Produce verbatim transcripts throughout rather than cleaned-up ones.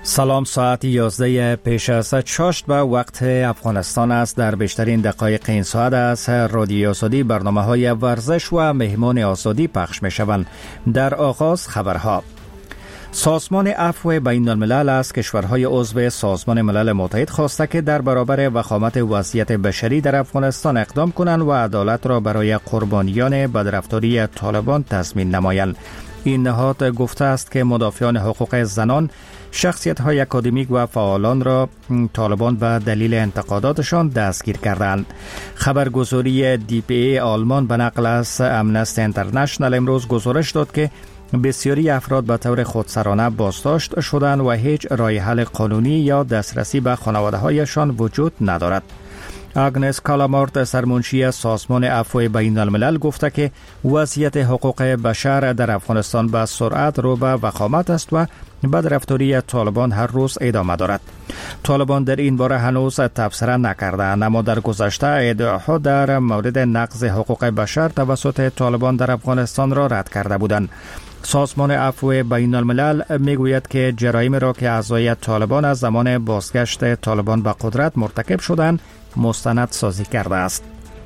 سلام، ساعت یازده پیش از چاشت به وقت افغانستان است. در بیشترین دقایق این ساعت از رادیو آزادی برنامه های ورزش و مهمان آزادی پخش می شوند. در آغاز خبرها. سازمان عفو بین الملل از کشورهای عضو سازمان ملل متحد خواسته که در برابر وخامت وضعیت بشری در افغانستان اقدام کنند و عدالت را برای قربانیان بدرفتاری طالبان تضمین نمایند. این نهاد گفته است که مدافعان حقوق زنان، شخصیت‌های اکادمیک و فعالان را طالبان به دلیل انتقاداتشان دستگیر کردند. خبرگزاری دی پی ای آلمان به نقل از امنستی اینترنشنال امروز گزارش داد که بسیاری افراد به طور خودسرانه بازداشت شدند و هیچ راه حل قانونی یا دسترسی به خانواده‌هایشان وجود ندارد. آگنس کالامارت، سرمنشی سازمان عفو بین الملل، گفته که وضعیت حقوق بشر در افغانستان به سرعت رو به وخامت است و بدرفتاری طالبان هر روز ادامه دارد. طالبان در این باره هنوز تبصره نکردند، اما در گذشته ادعاها در مورد نقض حقوق بشر توسط طالبان در افغانستان را رد کرده بودند. سازمان عفو بین الملل میگوید که جرایم را که اعضای طالبان از زمان بازگشت طالبان به قدرت مرتکب شدند مستند سازی کرده است.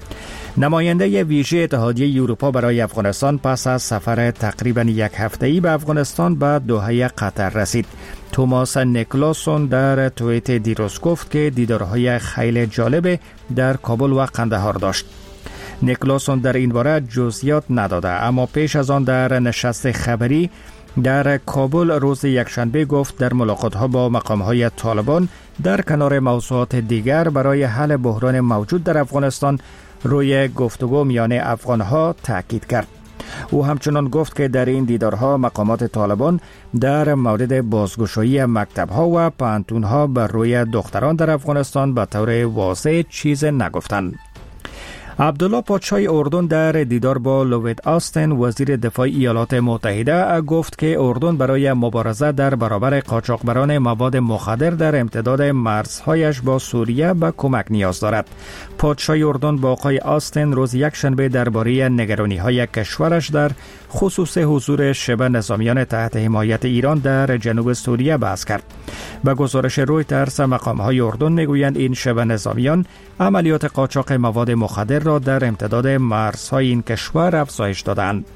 نماینده ویژه اتحادیه اروپا برای افغانستان پس از سفر تقریبا یک هفته‌ای به افغانستان به دوحه قطر رسید. توماس نیکلاسون در توییت دیروز گفت که دیدارهای خیلی جالب در کابل و قندهار داشت. نیکلاسون در این باره جزئیات نداده، اما پیش از آن در نشست خبری در کابل روز یکشنبه گفت در ملاقات‌ها با مقام‌های طالبان در کنار موضوعات دیگر برای حل بحران موجود در افغانستان روی گفتگو میان افغان‌ها تاکید کرد. او همچنان گفت که در این دیدارها مقامات طالبان در مورد بازگشایی مکتب‌ها و پانتون‌ها بر روی دختران در افغانستان به طور واضح چیز نگفتند. عبدالله پادشاه اردن در دیدار با لوید آستن وزیر دفاع ایالات متحده گفت که اردن برای مبارزه در برابر قاچاقبران مواد مخدر در امتداد مرزهایش با سوریه به کمک نیاز دارد. پادشاه اردن با آقای آستن روز یکشنبه درباره نگرانی‌های کشورش در خصوص حضور شبه نظامیان تحت حمایت ایران در جنوب سوریه بحث کرد. به گزارش رویترز مقام‌های اردن میگویند این شبه نظامیان عملیات قاچاق مواد مخدر را در امتداد مرزهای این کشور افزایش دادند.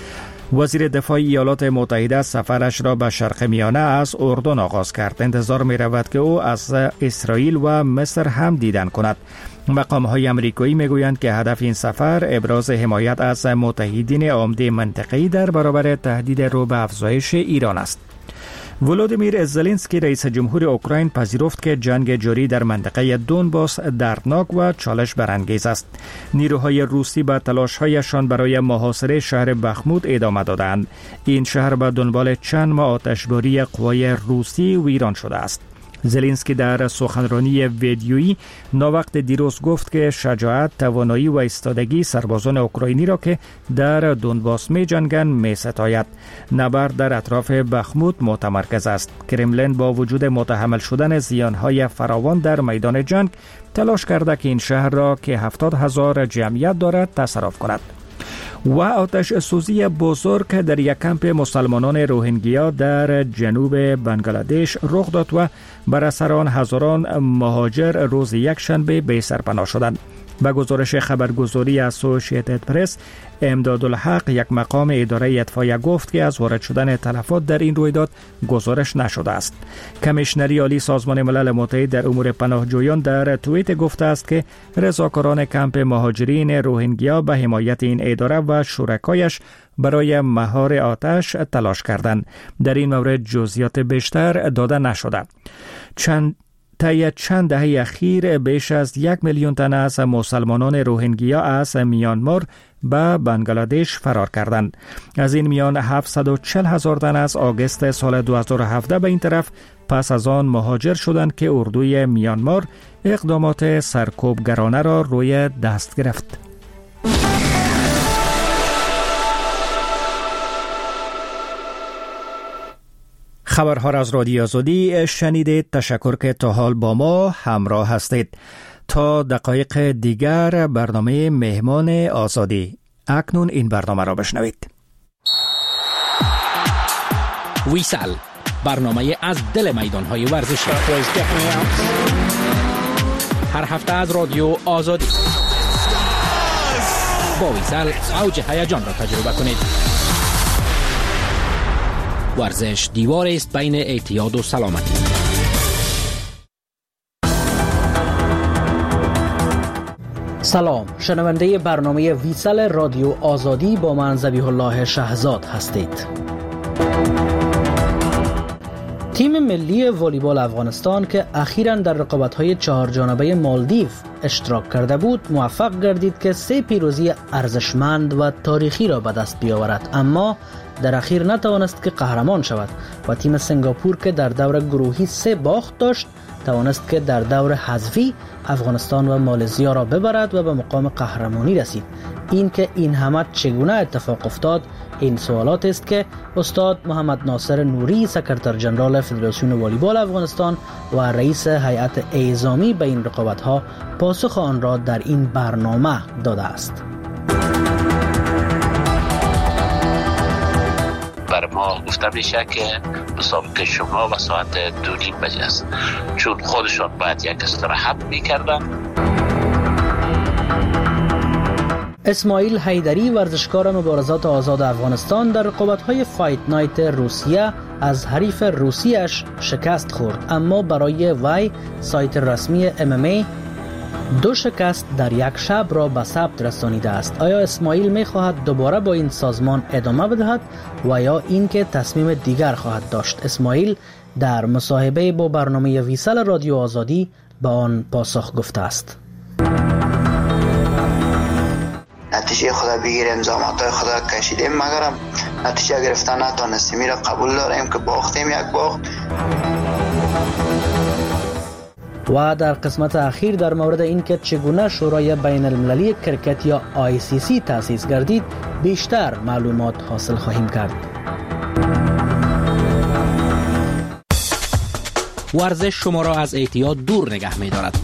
وزیر دفاع ایالات متحده سفرش را به شرق میانه از اردن آغاز کرد. انتظار می رود که او از اسرائیل و مصر هم دیدن کند. مقام‌های آمریکایی میگویند که هدف این سفر ابراز حمایت از متحدین عمده منطقه‌ای در برابر تهدید رو به افزایش ایران است. ولودیمیر زلنسکی رئیس جمهور اوکراین پذیرفت که جنگ جاری در منطقه دونباس دردناک و چالش برانگیز است. نیروهای روسی به تلاش‌هایشان برای محاصره شهر بخمود ادامه دادند. این شهر به دنبال چند ماه آتشباری قوای روسی ویران شده است. زلنسکی در سخنرانی ویدیویی ناوقت دیروز گفت که شجاعت، توانایی و ایستادگی سربازان اوکراینی را که در دونباس می جنگند می ستاید. نبرد در اطراف بخمود متمرکز است. کرملین با وجود متحمل شدن زیانهای فراوان در میدان جنگ تلاش کرده که این شهر را که هفتاد هزار جمعیت دارد تصرف کند. و آتش سوزی بزرگ در یک کمپ مسلمانان روهینگیا در جنوب بنگلادش رخ داد و بر اثر آن هزاران مهاجر روز یکشنبه به سرپناه شدند. به گزارش خبرگزاری اسوسییتد پرس، امدادالحق، یک مقام اداره اطفایه، گفت که از وارد شدن تلفات در این رویداد گزارش نشده است. کمیشنری عالی سازمان ملل متحد در امور پناهجویان در توییت گفته است که رضاکاران کمپ مهاجرین روهینگیا به حمایت این اداره و شرکایش برای مهار آتش تلاش کردند. در این مورد جزئیات بیشتر داده نشده. چند طی چند دهه اخیر بیش از یک میلیون تن از مسلمانان روهینگیا از میانمار به بنگلادش فرار کردند. از این میان هفتصد و چهل هزار تن از آگوست سال دو هزار و هفده به این طرف پس از آن مهاجر شدند که اردوی میانمار اقدامات سرکوبگرانه را روی دست گرفت. خبرها را از رادیو آزادی شنیدید. تشکر که تا حال با ما همراه هستید. تا دقایق دیگر برنامه مهمان آزادی. اکنون این برنامه را بشنوید. ویسال برنامه از دل میدان‌های ورزشی. هر هفته از رادیو آزادی با ویسل اوج هیجان را تجربه کنید. ورزش دیواری است بین اعتیاد و سلامتی. سلام، شنونده برنامه ویسل رادیو آزادی با من ذبیح الله شهزاد هستید. تیم ملی والیبال افغانستان که اخیراً در رقابت‌های چهار جانبه مالدیو اشتراک کرده بود، موفق گردید که سه پیروزی ارزشمند و تاریخی را به دست بیاورد، اما در اخیر نتوانست که قهرمان شود و تیم سنگاپور که در دور گروهی سه باخت داشت توانست که در دور حذفی افغانستان و مالزیا را ببرد و به مقام قهرمانی رسید. این که این همه چگونه اتفاق افتاد، این سوالات است که استاد محمد ناصر نوری، سکرتر جنرال فدراسیون والیبال افغانستان و رئیس هیئت اعزامی به این رقابت‌ها، پاسخ آن را در این برنامه داده است. بر ما گفته میشه که مسابقه شما و ساعت دو نیم بجه است، چون خودشان باید یک استراحت میکردن. اسماعیل حیدری، ورزشکار مبارزات آزاد افغانستان، در رقابت‌های فایت نایت روسیه از حریف روسیش شکست خورد، اما برای وی سایت رسمی ام ام ای دو شکست در یک شب را به ثبت رسانیده است. آیا اسماعیل می خواهد دوباره با این سازمان ادامه بدهد و یا اینکه تصمیم دیگر خواهد داشت؟ اسماعیل در مصاحبه با برنامه ویسل رادیو آزادی به آن پاسخ گفته است. نتیجه خدا بگیریم، زحمات خدا کشیدیم، مگرم نتیجه گرفتن نتونستیم. را قبول داریم که باختیم یک باخت. و در قسمت اخیر در مورد اینکه چگونه شورای بین المللی کرکت یا آی سی سی تأسیس گردید بیشتر معلومات حاصل خواهیم کرد. ورزش شما را از اعتیاد دور نگه می دارد.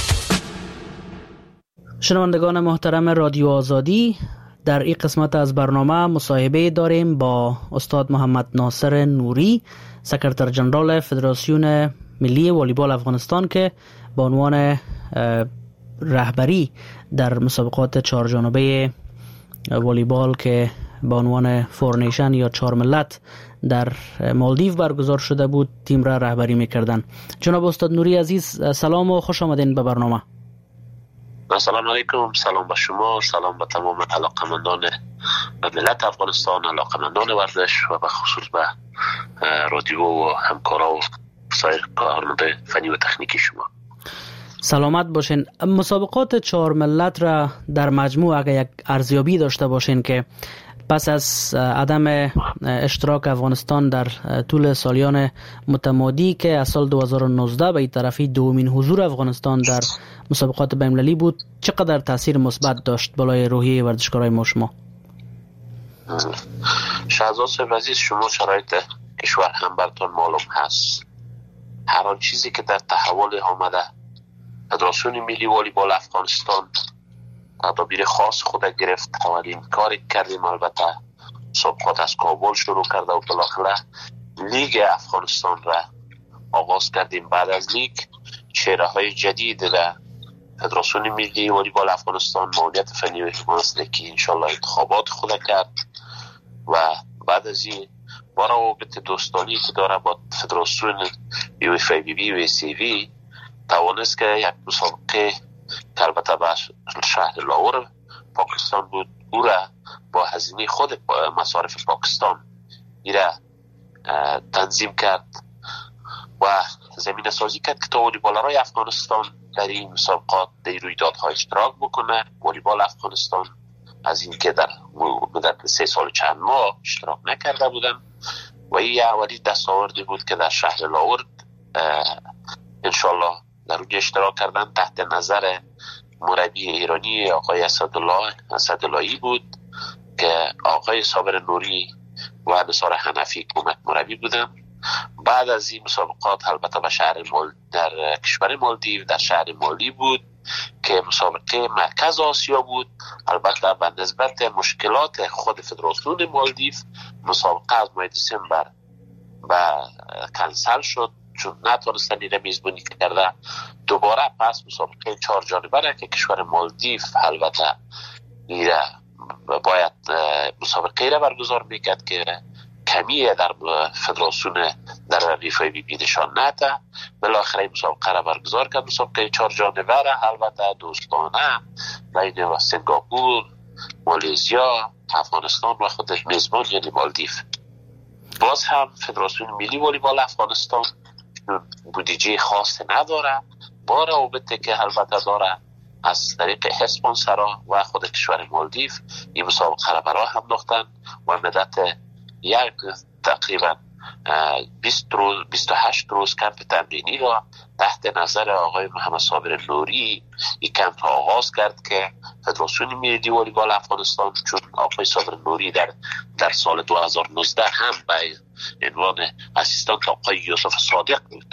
شنوندگان محترم رادیو آزادی، در این قسمت از برنامه مصاحبه داریم با استاد محمد ناصر نوری، سکرتر جنرال فدراسیون ملی والیبال افغانستان که به عنوان رهبری در مسابقات چهار جانبه والیبال که به عنوان فور نیشن یا چهار ملت در مالدیو برگزار شده بود تیم را رهبری میکردن. جناب استاد نوری عزیز، سلام و خوش آمدین به برنامه. سلام علیکم، سلام به شما، سلام به تمام علاقمندان ملت افغانستان، علاقمندان ورزش و به خصوص به رادیو و همکارا و سایر کارمندان فنی و تکنیکی شما. سلامت باشین. مسابقات چهار ملت را در مجموع اگر یک ارزیابی داشته باشین که پس از عدم اشتراک افغانستان در طول سالیان متمادی که از سال دو هزار و نوزده به این طرفی دومین حضور افغانستان در مسابقات بین‌المللی بود، چقدر تاثیر مثبت داشت بالای روحیه ورزشکارای ما شما؟ شهزاد صاحب عزیز، شما شرایط کشور هم براتون معلوم هست. هر آن چیزی که در تحول آمده، فدراسیون ملی والیبال افغانستان تدابیر خاص خود گرفت. اولین کاری کردیم البته مسابقات از کابل شروع کرده و بالاخره لیگ افغانستان را آغاز کردیم. بعد از لیگ چهره های جدید را فدراسیون ملی والیبال افغانستان معاونیت فنی و حمایت که انشالله انتخابات خود کرد و بعد از این با روابط دوستانی که داره با فدراسیون یو اف ای بی بی و ای سی وی توانست که یک مسابقه که البته به شهر لاهور پاکستان بود، او را با هزینه خود مصارف پاکستان ای را تنظیم کرد و زمینه سازی کرد که تا والیبالرای افغانستان در این مسابقات در رویدادها اشتراک بکنه. والیبال افغانستان از این که در مدت سه سال چند ماه اشتراک نکرده بودن و این اولی دستاوردی بود که در شهر لاهور انشالله در اونجا اشتراک کردن تحت نظر مربی ایرانی آقای اسدالله اسداللهی بود که آقای صابر نوری و نثار حنفی کمک مربی بودن. بعد از این مسابقات البته به شهر مال در کشور مالدیو در شهر مالی بود که مسابقه مرکز آسیا بود. البته به نسبت مشکلات خود فدراسیون مالدیو مسابقه از ماه دسامبر و کنسل شد چون نتونستن ایره میزبانی کرده. دوباره پس مسابقه چهار جانبه را که کشور مالدیو البته ایره باید مسابقه را برگزار میکرد که کمیه در فدراسیون در ریفای بی بینشان نده، بالاخره مسابقه را برگزار کرد. مسابقه چهار جانبه را البته دوستانه بین سنگاپور، مالزیا، افغانستان و خود میزبان یعنی مالدیو. باز هم فدراسیون ملی والیبال افغانستان بودجه خاص نداره، با روابطی که البته داره از طریق اسپانسرها و خود کشور مالدیو این مسابقه را برای هم انداختن و مدت یک تقریبا بیست روز بیست و هشت روز کمپ تمرینی را تحت نظر آقای محمد صابر نوری این کمپ را آغاز کرد که فدراسیون ملی والیبال افغانستان، چون آقای صابر نوری در در سال دو هزار و نوزده هم به عنوان اسیستانت آقای یوسف صادق بود،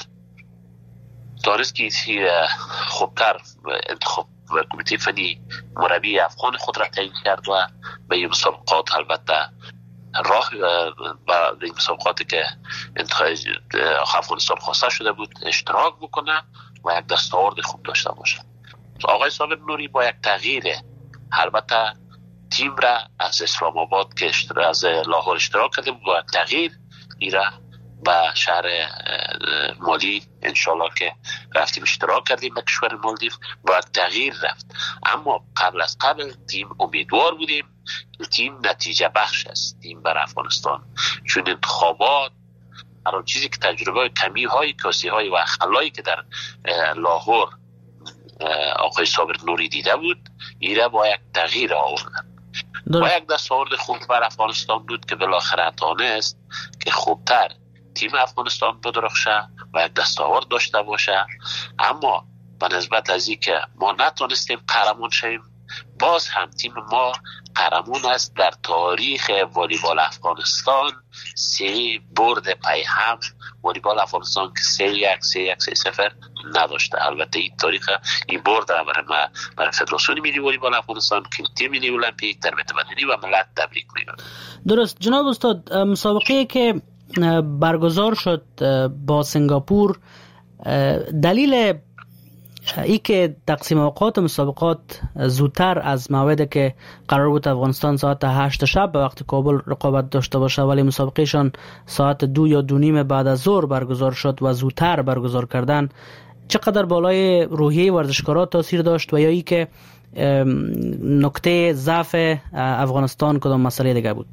دارست که خوبتر انتخاب و کمیته فنی مربی افغان خود را تعیین کرد و به این مسابقات البته راه و این مسابقاتی که انتخاب افغانستان خواسته شده بود اشتراک بکنه و یک دستاورد خوب داشته باشه. آقای صابر نوری با یک تغییر البته تیم را از اسلام آباد که از لاهور اشتراک کرده بود با یک تغییر ایره به شهر مالی انشالله که رفتیم اشتراک کردیم به کشور مالدیو با تغییر رفت. اما قبل از قبل تیم امیدوار بودیم که تیم نتیجه بخش است تیم بر افغانستان، چون انتخابات هر چیزی که تجربه کمی های کاسی های و خلایی که در لاهور آقای صابر نوری دیده بود ایره با یک تغییر آوردن با یک دستاورد خوب بر افغانستان بود که بالاخره تانست که خوبتر تیم افغانستان بدرخشه و یک دستاورد داشته باشه. اما به نسبت از این که ما نتونستیم قهرمان شویم، باز هم تیم ما قهرمان است در تاریخ والیبال افغانستان. سه برد پی هم والیبال افغانستان که سه یک سه یک سه صفر نداشته. البته این تاریخ این برد را برای ما برای فدراسیون ملی والیبال افغانستان که تیم ملی المپیک تربیت بدنی و ملت تبریک میگم. درست جناب استاد، مسابقه که برگزار شد با سنگاپور، دلیل ای که تقسیم اوقات مسابقات زودتر از موعدی که قرار بود افغانستان ساعت هشت شب به وقت کابل رقابت داشته باشه ولی مسابقهشان ساعت دو یا دو نیم بعد از ظهر برگزار شد و زودتر برگزار کردن، چقدر بالای روحیه ورزشکارا تاثیر داشت و یا ای که نکته ضعف افغانستان کدام مسئله دیگه بود؟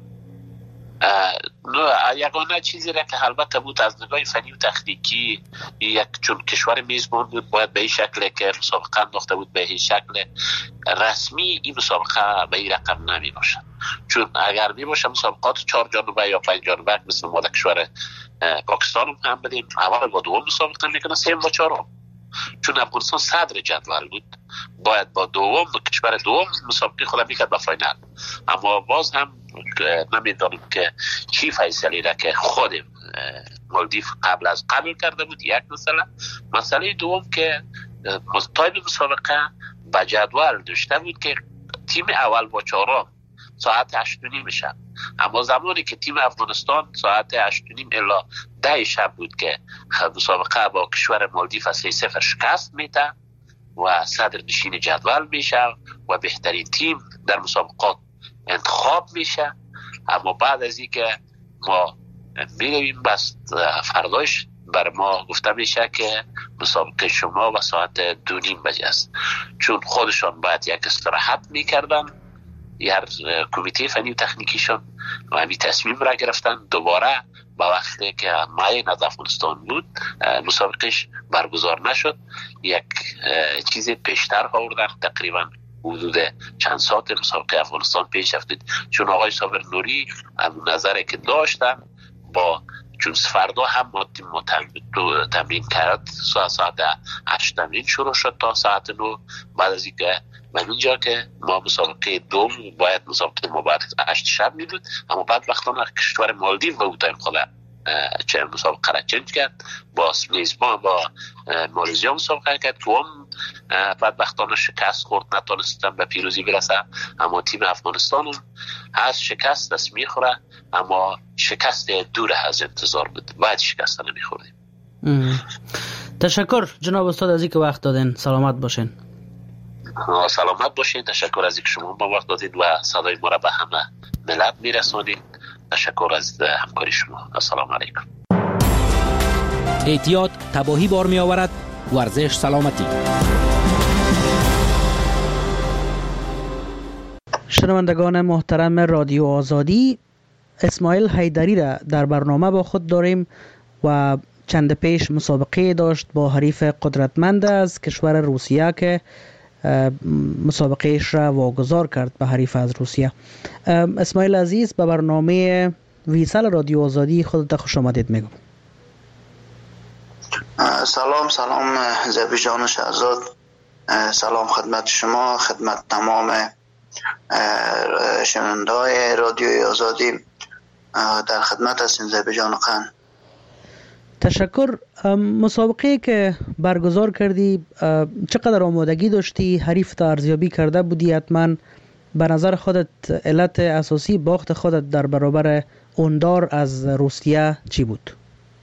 یگانه چیزی را که البته بود از نگاه فنی و تکنیکی، یک چون کشور میزبان بود باید به این شکل که مسابقه انداخته بود به این شکل رسمی این مسابقه به این رقم نمی باشد. چون اگر می باشه مسابقات چهار جانبه یا پنج جانبه مثل ما در کشور پاکستان هم بدیم اول با دوم مسابقه میکنه سه و چهارم، چون افغانستان صدر جدول بود باید با دوم کشور دوم مسابقه خود میکرد به فاینال. اما باز هم نمیدانم که چی فیصله را که خود مالدیو قبل از قبل کرده بود. یک مسئله مسئله دوم که تایم مسابقه به جدول داشته بود که تیم اول با چهارم ساعت هشت و نیم شب، اما زمانی که تیم افغانستان ساعت هشت و نیم الا ده شب بود که مسابقه با کشور مالدیو از سه صفر شکست میده و صدر نشین جدول میشه و بهترین تیم در مسابقات انتخاب میشه. اما بعد از اینکه ما میرویم بس فرداش بر ما گفته میشه که مسابقه شما و ساعت دو نیم بجه است، چون خودشان باید یک استراحت میکردن. هر کمیته فنی و تکنیکیشان و همین تصمیم را گرفتن دوباره با وقتی که مای از افغانستان بود مسابقهش برگزار نشد، یک چیز پیشتر آوردن تقریبا حدود چند ساعت مسابقه افغانستان پیش رفتید، چون آقای صابر نوری هم نظری که داشتن با چون فردا هم ما تمرین کرد ساعت هشت تمرین شروع شد تا ساعت نو. بعد از اینکه من اینجا که ما مسابقه دوم باید مسابقه ما باید هشت شب می بود، اما بعد وقتا کشور مالدیو به بودیم خدا چه مسابقه را چنج کرد با میزبان با مالزیا مسابقه کرد که هم بعد وقتا شکست خورد نتونستن به پیروزی برسه. اما تیم افغانستان از شکست دست میخوره، اما شکست دور از انتظار بود. باید شکست نمیخوردیم. تشکر جناب استاد از اینکه وقت دادین. سلامت باشین. سلامت باشین. تشکر از اینکه شما ما وقت دادید و صدای ما را به همه ملت میرسونید. تشکر از همکاری شما. السلام علیکم. احتیاط تباهی بار می آورد. ورزش سلامتی. شنوندگان محترم رادیو آزادی، اسماعیل حیدری را در برنامه با خود داریم و چند پیش مسابقه داشت با حریف قدرتمند از کشور روسیه که مسابقهش را واگذار کرد به حریف از روسیه. اسماعیل عزیز، به برنامه ویسال رادیو آزادی خودت خوش آمدید میگم. سلام سلام زبی جان شهزاد، سلام خدمت شما، خدمت تمام شنونده‌های رادیوی آزادی. در خدمت هستیم زبی جان خان. تشکر. مسابقه که برگزار کردی چقدر آمادگی داشتی؟ حریف تا ارزیابی کرده بودی حتما. به نظر خودت علت اساسی باخت خودت در برابر اوندار از روسیه چی بود؟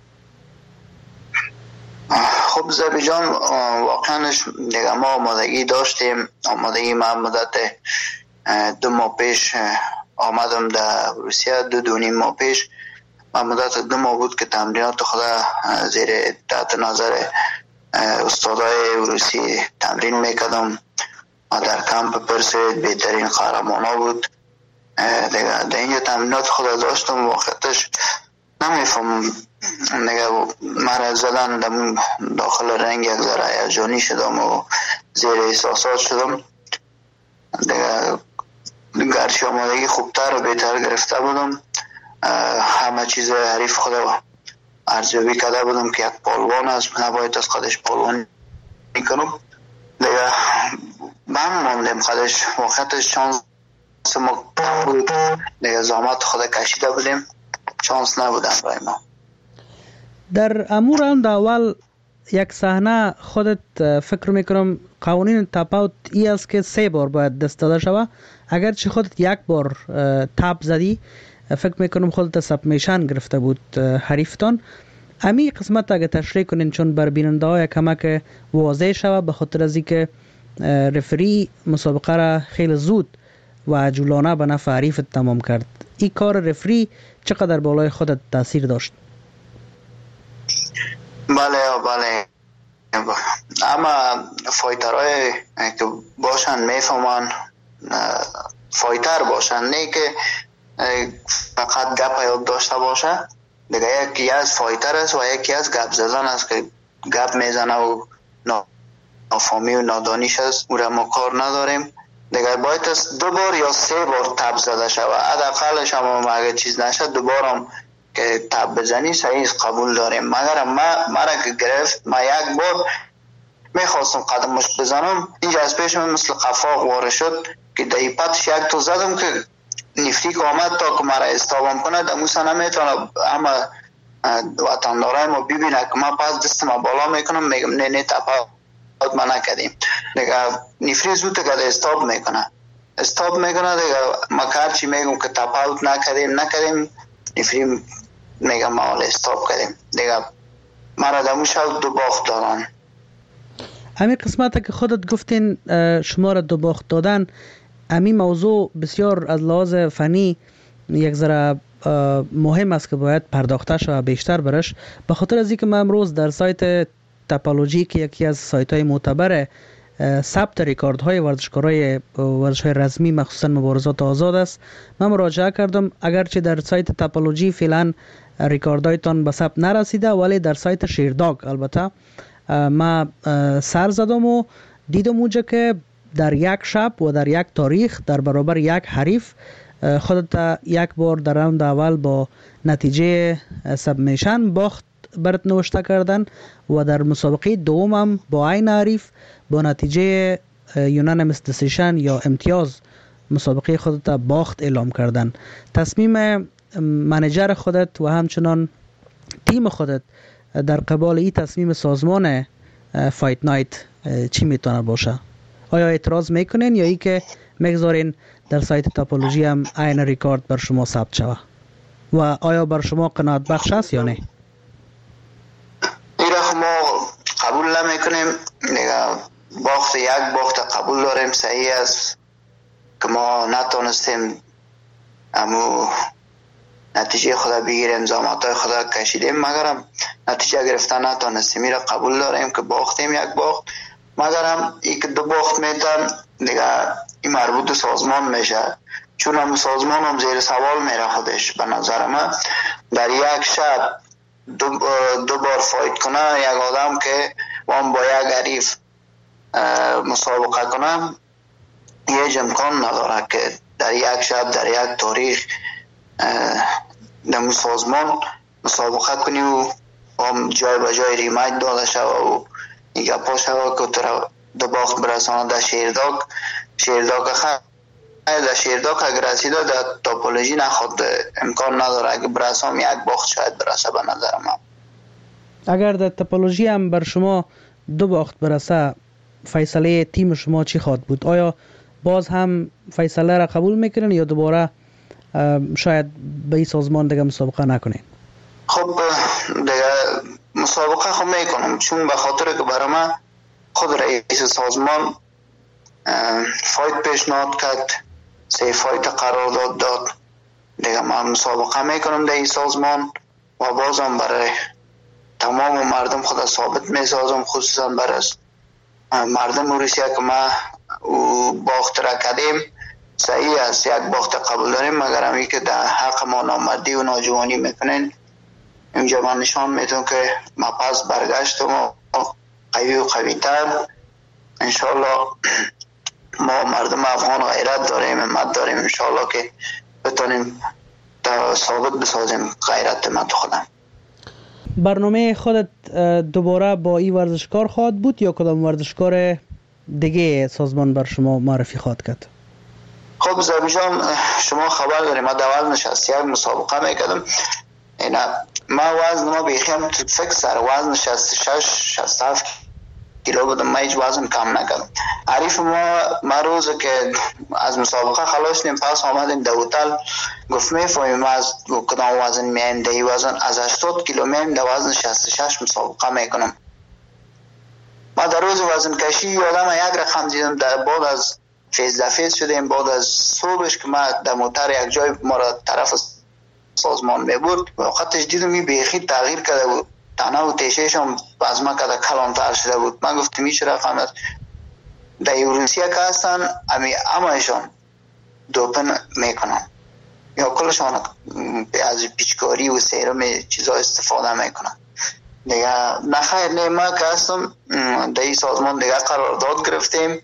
خب زبی جان، واقعا دیگه ما آمادگی داشتیم. آمادگی ما مدت دو ماه پیش آمدم در روسیه، دو دو نیم ماه پیش. من مدت دو ماه بود که تمرینات خدا زیر تحت نظر استادای روسی تمرین میکردم. در کمپ پرسوید بهترین قهرمانا بود. دیگه در اینجا تمرینات خدا داشتم. واقعتش نمیفهم دیگه مرا زدن داخل رنگ یک ذره هیجانی شدم و زیر احساسات شدم. دیگه گرچه آمادگی خوبتر و بهتر گرفته بودم، همه چیز حریف خدا ارزیابی کرده بودم که یک پالوان است، نباید از خودش پالوان میکنم. دیگه من ماندیم خودش. واقعتش شانس ما بود. دیگه زحمت خدا کشیده بودیم، شانس نبودم برای ما. در امور راند اول یک صحنه خودت فکر میکنم قوانین تاپ اوت ای است که سه بار باید دست داده شود. اگر چه خودت یک بار تاپ زدی، فکر میکنم خودت سبمیشن گرفته بود حریفتان. امی قسمت اگه تشریح کنین چون بر بیننده های کمک واضح شود، به خاطر از اینکه رفری مسابقه را خیلی زود و عجولانه به نفع حریفت تمام کرد. این کار رفری چقدر بالای خودت تاثیر داشت؟ بله بله، اما فایترهای که باشن میفهمن، فایتر باشن، نه که فقط گپ یاد داشته باشه. دیگه یکی از فایتر است و یکی از گپ زدن است که گپ میزنه و نافهمی و نادانیش است. او را ما کار نداریم. دیگه باید دو بار یا سه بار تب زده شود. حداقلش هم اگه چیز نشد دو بار هم که تب بزنی صحیح قبول داریم. مگر ما مرا که گرفت، ما یک بار میخواستم قدمش بزنم، اینجا از پیش من مثل قفاق واره شد که دایپتش یک تو زدم که نفریک آمد تا که مرا استابم کنه. دموسا نمیتونه اما وطندارای ما ببینه که من پس دست ما بالا میکنم، میگم نه نه تپاوت ما نکردیم. دیگه نفری زود که استاب میکنه استاب میکنه دیگه ما کرچی میگم که تپاوت نکردیم نکردیم نفری میگم ما حال استاب کردیم. دیگه مرا دموشا دو باخت دادن. همین قسمت که خودت گفتین شما را دو باخت دادن، همین موضوع بسیار از لحاظ فنی یک ذره مهم است که باید پرداخته شود بیشتر برش. به خاطر از اینکه من امروز در سایت تاپولوژی که یکی از سایت های معتبر ثبت رکورد های ورزشکارای ورزش های رزمی مخصوصا مبارزات آزاد است، من مراجعه کردم. اگرچه در سایت تاپولوژی فعلا رکوردهایتان به ثبت نرسیده، ولی در سایت شیرداگ البته ما سر زدم و دیدم اونجا که در یک شب و در یک تاریخ در برابر یک حریف خودت یک بار در راوند اول با نتیجه سبمیشن باخت برات نوشته کردن و در مسابقه دوم هم با این حریف با نتیجه یونانیمس دیسیشن یا امتیاز مسابقه خودت باخت اعلام کردن. تصمیم منیجر خودت و همچنان تیم خودت در قبال این تصمیم سازمان فایت نایت چی میتونه باشه؟ آیا اعتراض میکنین یا ای که میگذارین در سایت تاپولوژی هم عین ریکارد بر شما ثبت شود و آیا بر شما قناعت بخش است یا نه؟ ایره ما قبول نمی کنیم. دیگه باخت یک باخت قبول داریم، صحیح است که ما نتونستیم امو نتیجه خدا بگیریم، زحمت های خدا کشیدیم مگرم نتیجه گرفتن نتونستیم. میره قبول داریم که باختیم یک باخت، مگرم ای که دو باخت میتن دیگه این مربوط سازمان میشه، چون هم سازمان هم زیر سوال میره خودش. به نظر من در یک شب دو, دو بار فایت کنه یک آدم که وام با یک حریف مسابقه کنه یه امکان نداره که در یک شب در یک تاریخ در سازمان مسابقه کنی و هم جای به جای ریمیت داده شد و این گپا شد که تو دو باخت برسانه در شیرداک شیرداک خیلی در شیرداک اگر رسیده در تاپولوژی نخود امکان نداره، اگر برسام یک باخت شاید برسه به نظر من. اگر در تاپولوژی هم بر شما دو باخت برسه فیصله تیم شما چی خواهد بود؟ آیا باز هم فیصله را قبول میکنین یا دوباره شاید به این سازمان دیگه مسابقه نکنین؟ خب دیگه مسابقه خب میکنم، چون به خاطر که برای من خود رئیس سازمان فایت پیشنهاد کرد، سه فایت قرارداد داد، دیگه من مسابقه میکنم در این سازمان و بازم برای تمام مردم خود ثابت میسازم، خصوصا برای مردم روسیه که ما باخت را کردیم صحیح است، یک باخت قبول داریم، مگر همی که در حق ما نامردی و ناجوانی میکنین اینجا من نشان میتون که ما پس برگشتم و قوی و قوی تر. انشالله ما مردم افغان غیرت داریم، همت داریم، انشالله که بتونیم ثابت بسازیم غیرت من خودم. برنامه خودت دوباره با این ورزشکار خواهد بود یا کدام ورزشکار دیگه سازمان بر شما معرفی خواهد کرد؟ خب زبی جان شما خبر داریم ما در وزن شصت و یک مسابقه میکردم، اینا ما وزن ما بیخیم فکر سر وزن شصت و شش شصت و هفت کیلو بودم، ما هیچ وزن کم نکردم. عریف ما ما روز که از مسابقه خلاص شدیم پس آمدیم در هتل گفت میفهمیم از کدام وزن میایم، در این وزن از هشتاد کیلو میایم در وزن شصت و شش مسابقه میکنم. ما در روز وزن کشی یادم یک رقم دیدم، در بعد از فیز دفیز شدیم، بعد از صبحش که ما در موتر یک جای ما را طرف سازمان میبرد وقتش دیدم این بیخی تغییر کرده بود، تنه و تیشهش هم از ما کده کلانتر شده بود. من گفتم این چه رقم است؟ در روسیه که هستن امی امایشان دوپن میکنن یا کلشان از پیچکاری و سیرم چیزا استفاده میکنن دیگه. نخیر نه ما که هستم در این سازمان دیگه قرارداد گرفتیم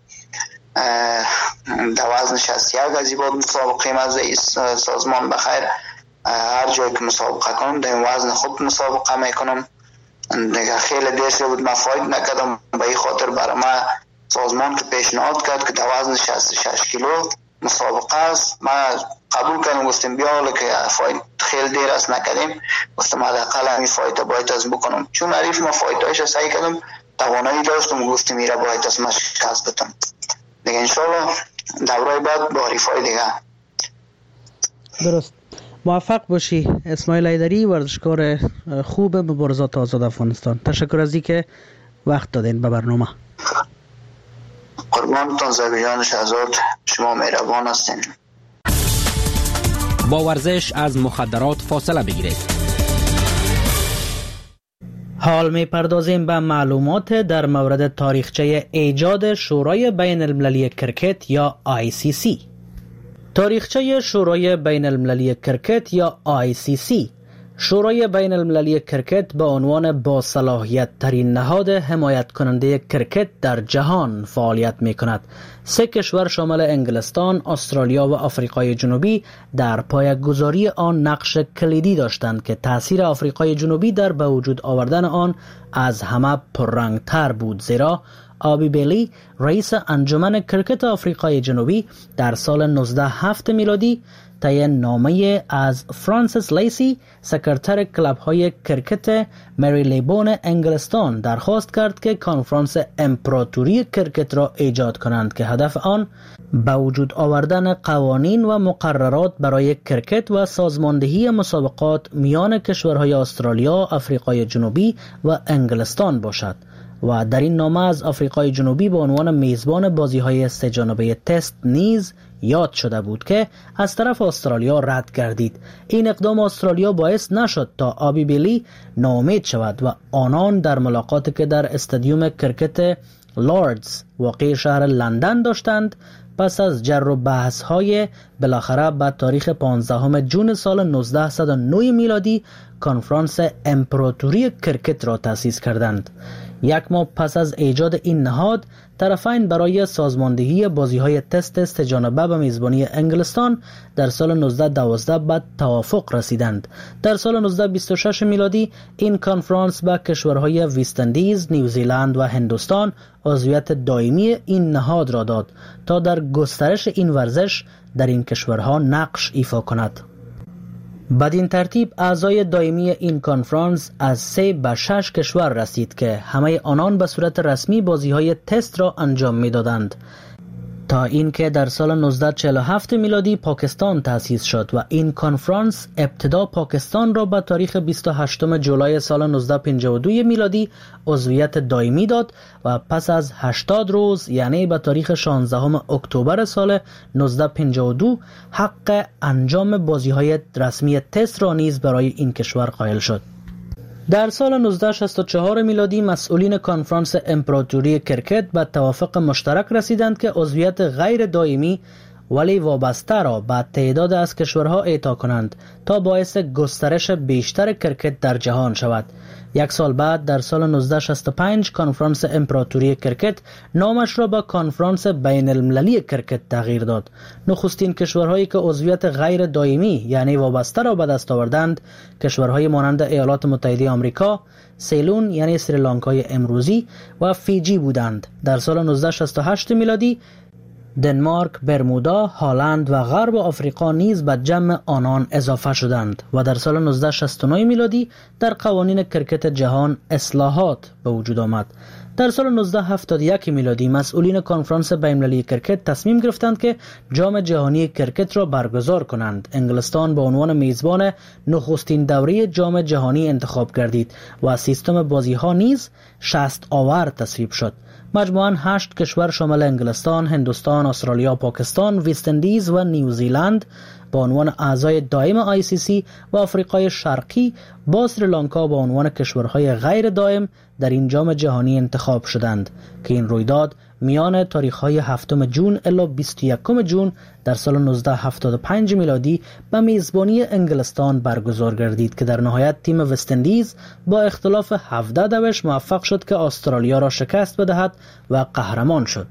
در وزن شصت و یک از این بعد مسابقه از این سازمان بخیر هر جایی که مسابقه کنم در این وزن خود مسابقه میکنم دیگه. خیلی دیر شده بود من فایت نکردم، به این خاطر برای ما سازمان که پیشنهاد کرد که در وزن شصت و شش کیلو مسابقه است ما قبول کردم، گفتیم بیا حالا که فایت خیلی دیر است نکردیم، گفتم حداقل همین فایت باید از بکنم، چون عریف ما فایت هایش سعی کردم توانایی داشتم، گفتیم میره باید از ما شکست بدم دیگه. انشالله دوره بعد با حریفای دیگه. درست، موفق باشی اسماعیل حیدری، ورزشکار خوب مبارزات آزاد افغانستان. تشکر از اینکه وقت دادین به برنامه. قربانتون زبیان شهزاد، شما مهربان هستین. با ورزش از مخدرات فاصله بگیرید. حال می پردازیم به معلومات در مورد تاریخچه ایجاد شورای بین المللی کرکت یا آی سی سی. تاریخچه شورای بین المللی کرکت یا آی سی سی. شورای بین المللی کرکت به عنوان با صلاحیت ترین نهاد حمایت کننده کرکت در جهان فعالیت می کند. سه کشور شامل انگلستان، استرالیا و آفریقای جنوبی در پایه‌گذاری آن نقش کلیدی داشتند که تأثیر آفریقای جنوبی در به وجود آوردن آن از همه پررنگ‌تر بود، زیرا آبی بیلی رئیس انجمن کرکت آفریقای جنوبی در سال نوزده هفت میلادی طی نامه از فرانسیس لیسی سکرتر کلاب های کرکت مری لیبون انگلستان درخواست کرد که کنفرانس امپراتوری کرکت را ایجاد کنند که هدف آن به وجود آوردن قوانین و مقررات برای کرکت و سازماندهی مسابقات میان کشورهای استرالیا، آفریقای جنوبی و انگلستان باشد و در این نامه از آفریقای جنوبی به عنوان میزبان بازی‌های سه جانبه تست نیز یاد شده بود که از طرف استرالیا رد گردید. این اقدام استرالیا باعث نشد تا آبی بیلی ناامید شود و آنان در ملاقاتی که در استادیوم کرکت لوردز واقع شهر لندن داشتند پس از جر و بحث های بالاخره به تاریخ پانزدهم جون سال نوزده صد و نه میلادی کنفرانس امپراتوری کرکت را تأسیس کردند. یک ماه پس از ایجاد این نهاد، طرفین برای سازماندهی بازی‌های تست سه جانبه به میزبانی انگلستان در سال نوزده دوازده به توافق رسیدند. در سال نوزده بیست و شش میلادی این کنفرانس به کشورهای وست‌اندیز، نیوزیلند و هندوستان عضویت دائمی این نهاد را داد تا در گسترش این ورزش در این کشورها نقش ایفا کند. بدین ترتیب اعضای دائمی این کنفرانس از سه به شش کشور رسید که همه آنان به صورت رسمی بازی‌های تست را انجام می‌دادند تا اینکه در سال نوزده چهل و هفت میلادی پاکستان تأسیس شد و این کنفرانس ابتدا پاکستان را به تاریخ بیست و هشتم جولای سال نوزده پنجاه و دو میلادی عضویت دائمی داد و پس از هشتاد روز یعنی به تاریخ شانزدهم اکتبر سال نوزده پنجاه و دو حق انجام بازی‌های رسمی تست را نیز برای این کشور قائل شد. در سال نوزده شصت و چهار میلادی مسئولین کنفرانس امپراتوری کرکت به توافق مشترک رسیدند که عضویت غیر دائمی ولی وابسته را به تعداد از کشورها اعطا کنند تا باعث گسترش بیشتر کرکت در جهان شود. یک سال بعد در سال نوزده شصت و پنج کنفرانس امپراتوری کرکت نامش را به کنفرانس بین المللی کرکت تغییر داد. نخستین کشورهایی که عضویت غیر دائمی یعنی وابسته را به دست آوردند کشورهای مانند ایالات متحده آمریکا، سیلون یعنی سریلانکای امروزی و فیجی بودند. در سال نوزده شصت و هشت میلادی دنمارک، برمودا، هالند و غرب آفریقا نیز به جمع آنان اضافه شدند و در سال نوزده شصت و نه میلادی در قوانین کرکت جهان اصلاحات به وجود آمد. در سال نوزده هفتاد و یک میلادی مسئولین کنفرانس بین‌المللی کرکت تصمیم گرفتند که جام جهانی کرکت را برگزار کنند. انگلستان به عنوان میزبان نخستین دوره جام جهانی انتخاب گردید و سیستم بازی‌ها نیز شصت آور تصویب شد. مجموعاً هشت کشور شامل انگلستان، هندوستان، استرالیا، پاکستان، وست‌اندیز و نیوزیلند به عنوان اعضای دائم آی سی سی و آفریقای شرقی با سریلانکا به عنوان کشورهای غیر دائم در این جام جهانی انتخاب شدند که این رویداد میان تاریخ‌های هفتم جون الی بیست و یکم جون در سال نوزده هفتاد و پنج میلادی به میزبانی انگلستان برگزار گردید که در نهایت تیم وست‌اندیز با اختلاف هفده دوش موفق شد که استرالیا را شکست بدهد و قهرمان شد.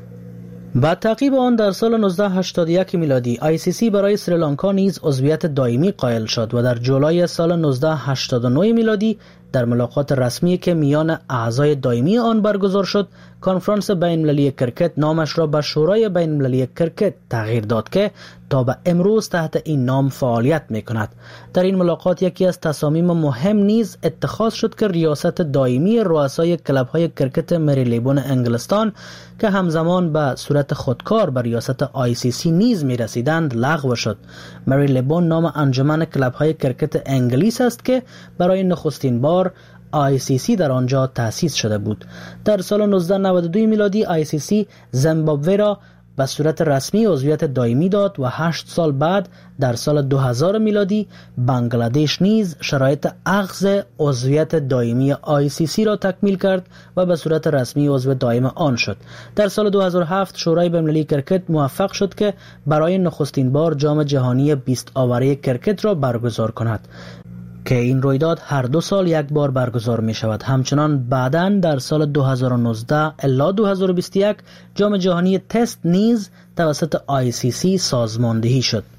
با تعقیب آن در سال نوزده هشتاد و یک میلادی آی سی سی برای سریلانکا نیز عضویت دائمی قائل شد و در جولای سال نوزده هشتاد و نه میلادی در ملاقات رسمی که میان اعضای دائمی آن برگزار شد کنفرانس بین‌المللی کرکت نامش را به شورای بین‌المللی کرکت تغییر داد که تا به امروز تحت این نام فعالیت می‌کند. در این ملاقات یکی از تصامیم مهم نیز اتخاذ شد که ریاست دائمی رؤسای کلب‌های کرکت مری لیبون انگلستان که همزمان به صورت خودکار به ریاست آی سی سی نیز می‌رسیدند لغو شد. مری لیبون نام انجمن کلب‌های کرکت انگلیس است که برای نخستین بار آی سی سی در آنجا تأسیس شده بود. در سال نوزده نود و دو میلادی آی سی سی زیمبابوه را به صورت رسمی عضویت دائمی داد و هشت سال بعد در سال دو هزار میلادی بنگلادش نیز شرایط اخذ عضویت دائمی آی سی سی را تکمیل کرد و به صورت رسمی عضو دائم آن شد. در سال دو هزار و هفت شورای بین‌المللی کرکت موفق شد که برای نخستین بار جام جهانی بیست آوره کرکت را برگزار کند که این رویداد هر دو سال یک بار برگزار می شود. همچنان بعداً در سال دو هزار و نوزده الی دو هزار و بیست و یک جام جهانی تست نیز توسط آی سی سی سازماندهی شد.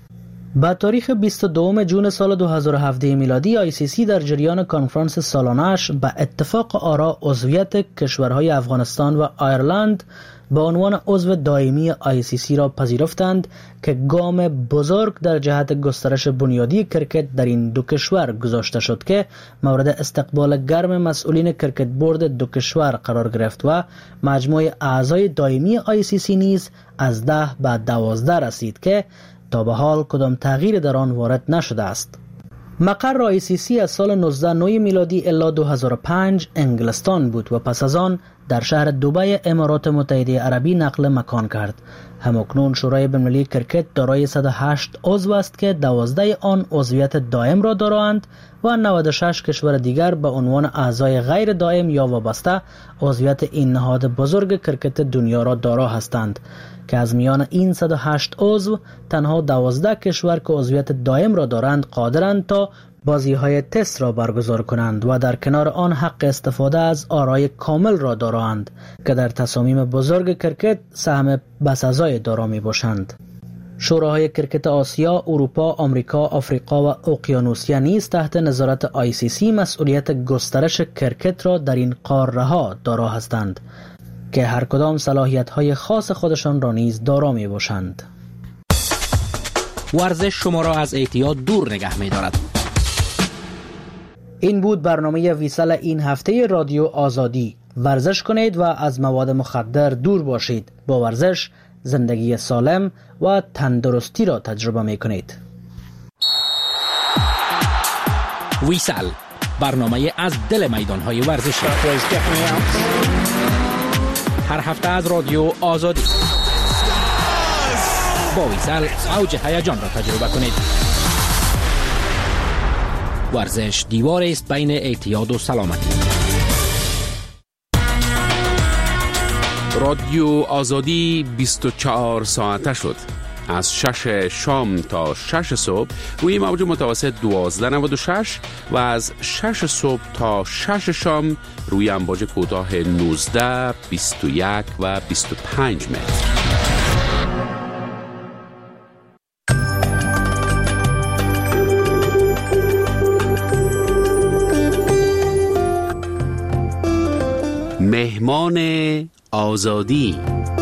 با تاریخ بیست و دوم ژوئن سال دو هزار و هفده میلادی آی سی سی در جریان کنفرانس سالانه‌اش به اتفاق آرا عضویت کشورهای افغانستان و آیرلند به عنوان عضو دائمی آی سی سی را پذیرفتند که گام بزرگ در جهت گسترش بنیادی کرکت در این دو کشور گذاشته شد که مورد استقبال گرم مسئولین کرکت بورد دو کشور قرار گرفت و مجموع اعضای دائمی آی سی سی نیز از ده به دوازده رسید که تا به حال کدام تغییر در آن وارد نشده است. مقر آی سی سی از سال نوزده نوی میلادی الی دو هزار و پنج انگلستان بود و پس از آن در شهر دبی امارات متحده عربی نقل مکان کرد. همکنون شورای بین‌المللی کرکت دارای صد و هشت عضو است که دوازده آن عضویت دائم را دارند و نود و شش کشور دیگر به عنوان اعضای غیر دائم یا وابسته عضویت این نهاد بزرگ کرکت دنیا را دارا هستند که از میان این صد و هشت عضو تنها دوازده کشور که عضویت دائم را دارند قادرند تا بازی‌های تست را برگزار کنند و در کنار آن حق استفاده از آرای کامل را دارند که در تصامیم بزرگ کرکت سهم بسزای دارا می باشند. شوراهای کرکت آسیا، اروپا، آمریکا، آفریقا و اقیانوسیا نیز تحت نظارت آی سی سی مسئولیت گسترش کرکت را در این قاره‌ها دارا هستند که هر کدام صلاحیت‌های خاص خودشان را نیز دارا می باشند. ورزش شما را از اعتیاد دور نگه می دارد. این بود برنامه ویسال این هفته رادیو آزادی. ورزش کنید و از مواد مخدر دور باشید. با ورزش زندگی سالم و تندرستی را تجربه می کنید. ویسال برنامه از دل میدان‌های ورزشی. هر هفته از رادیو آزادی. با ویسال اوج هیجان را تجربه کنید. ورزش دیوار است بین اعتیاد و سلامتی. رادیو آزادی بیست و چهار ساعته شد. از شش شام تا شش صبح روی موج متوسط دوازده نود و شش و از شش صبح تا شش شام روی امواج کوتاه نوزده، بیست و یک و بیست و پنج متر. مهمان آزادی.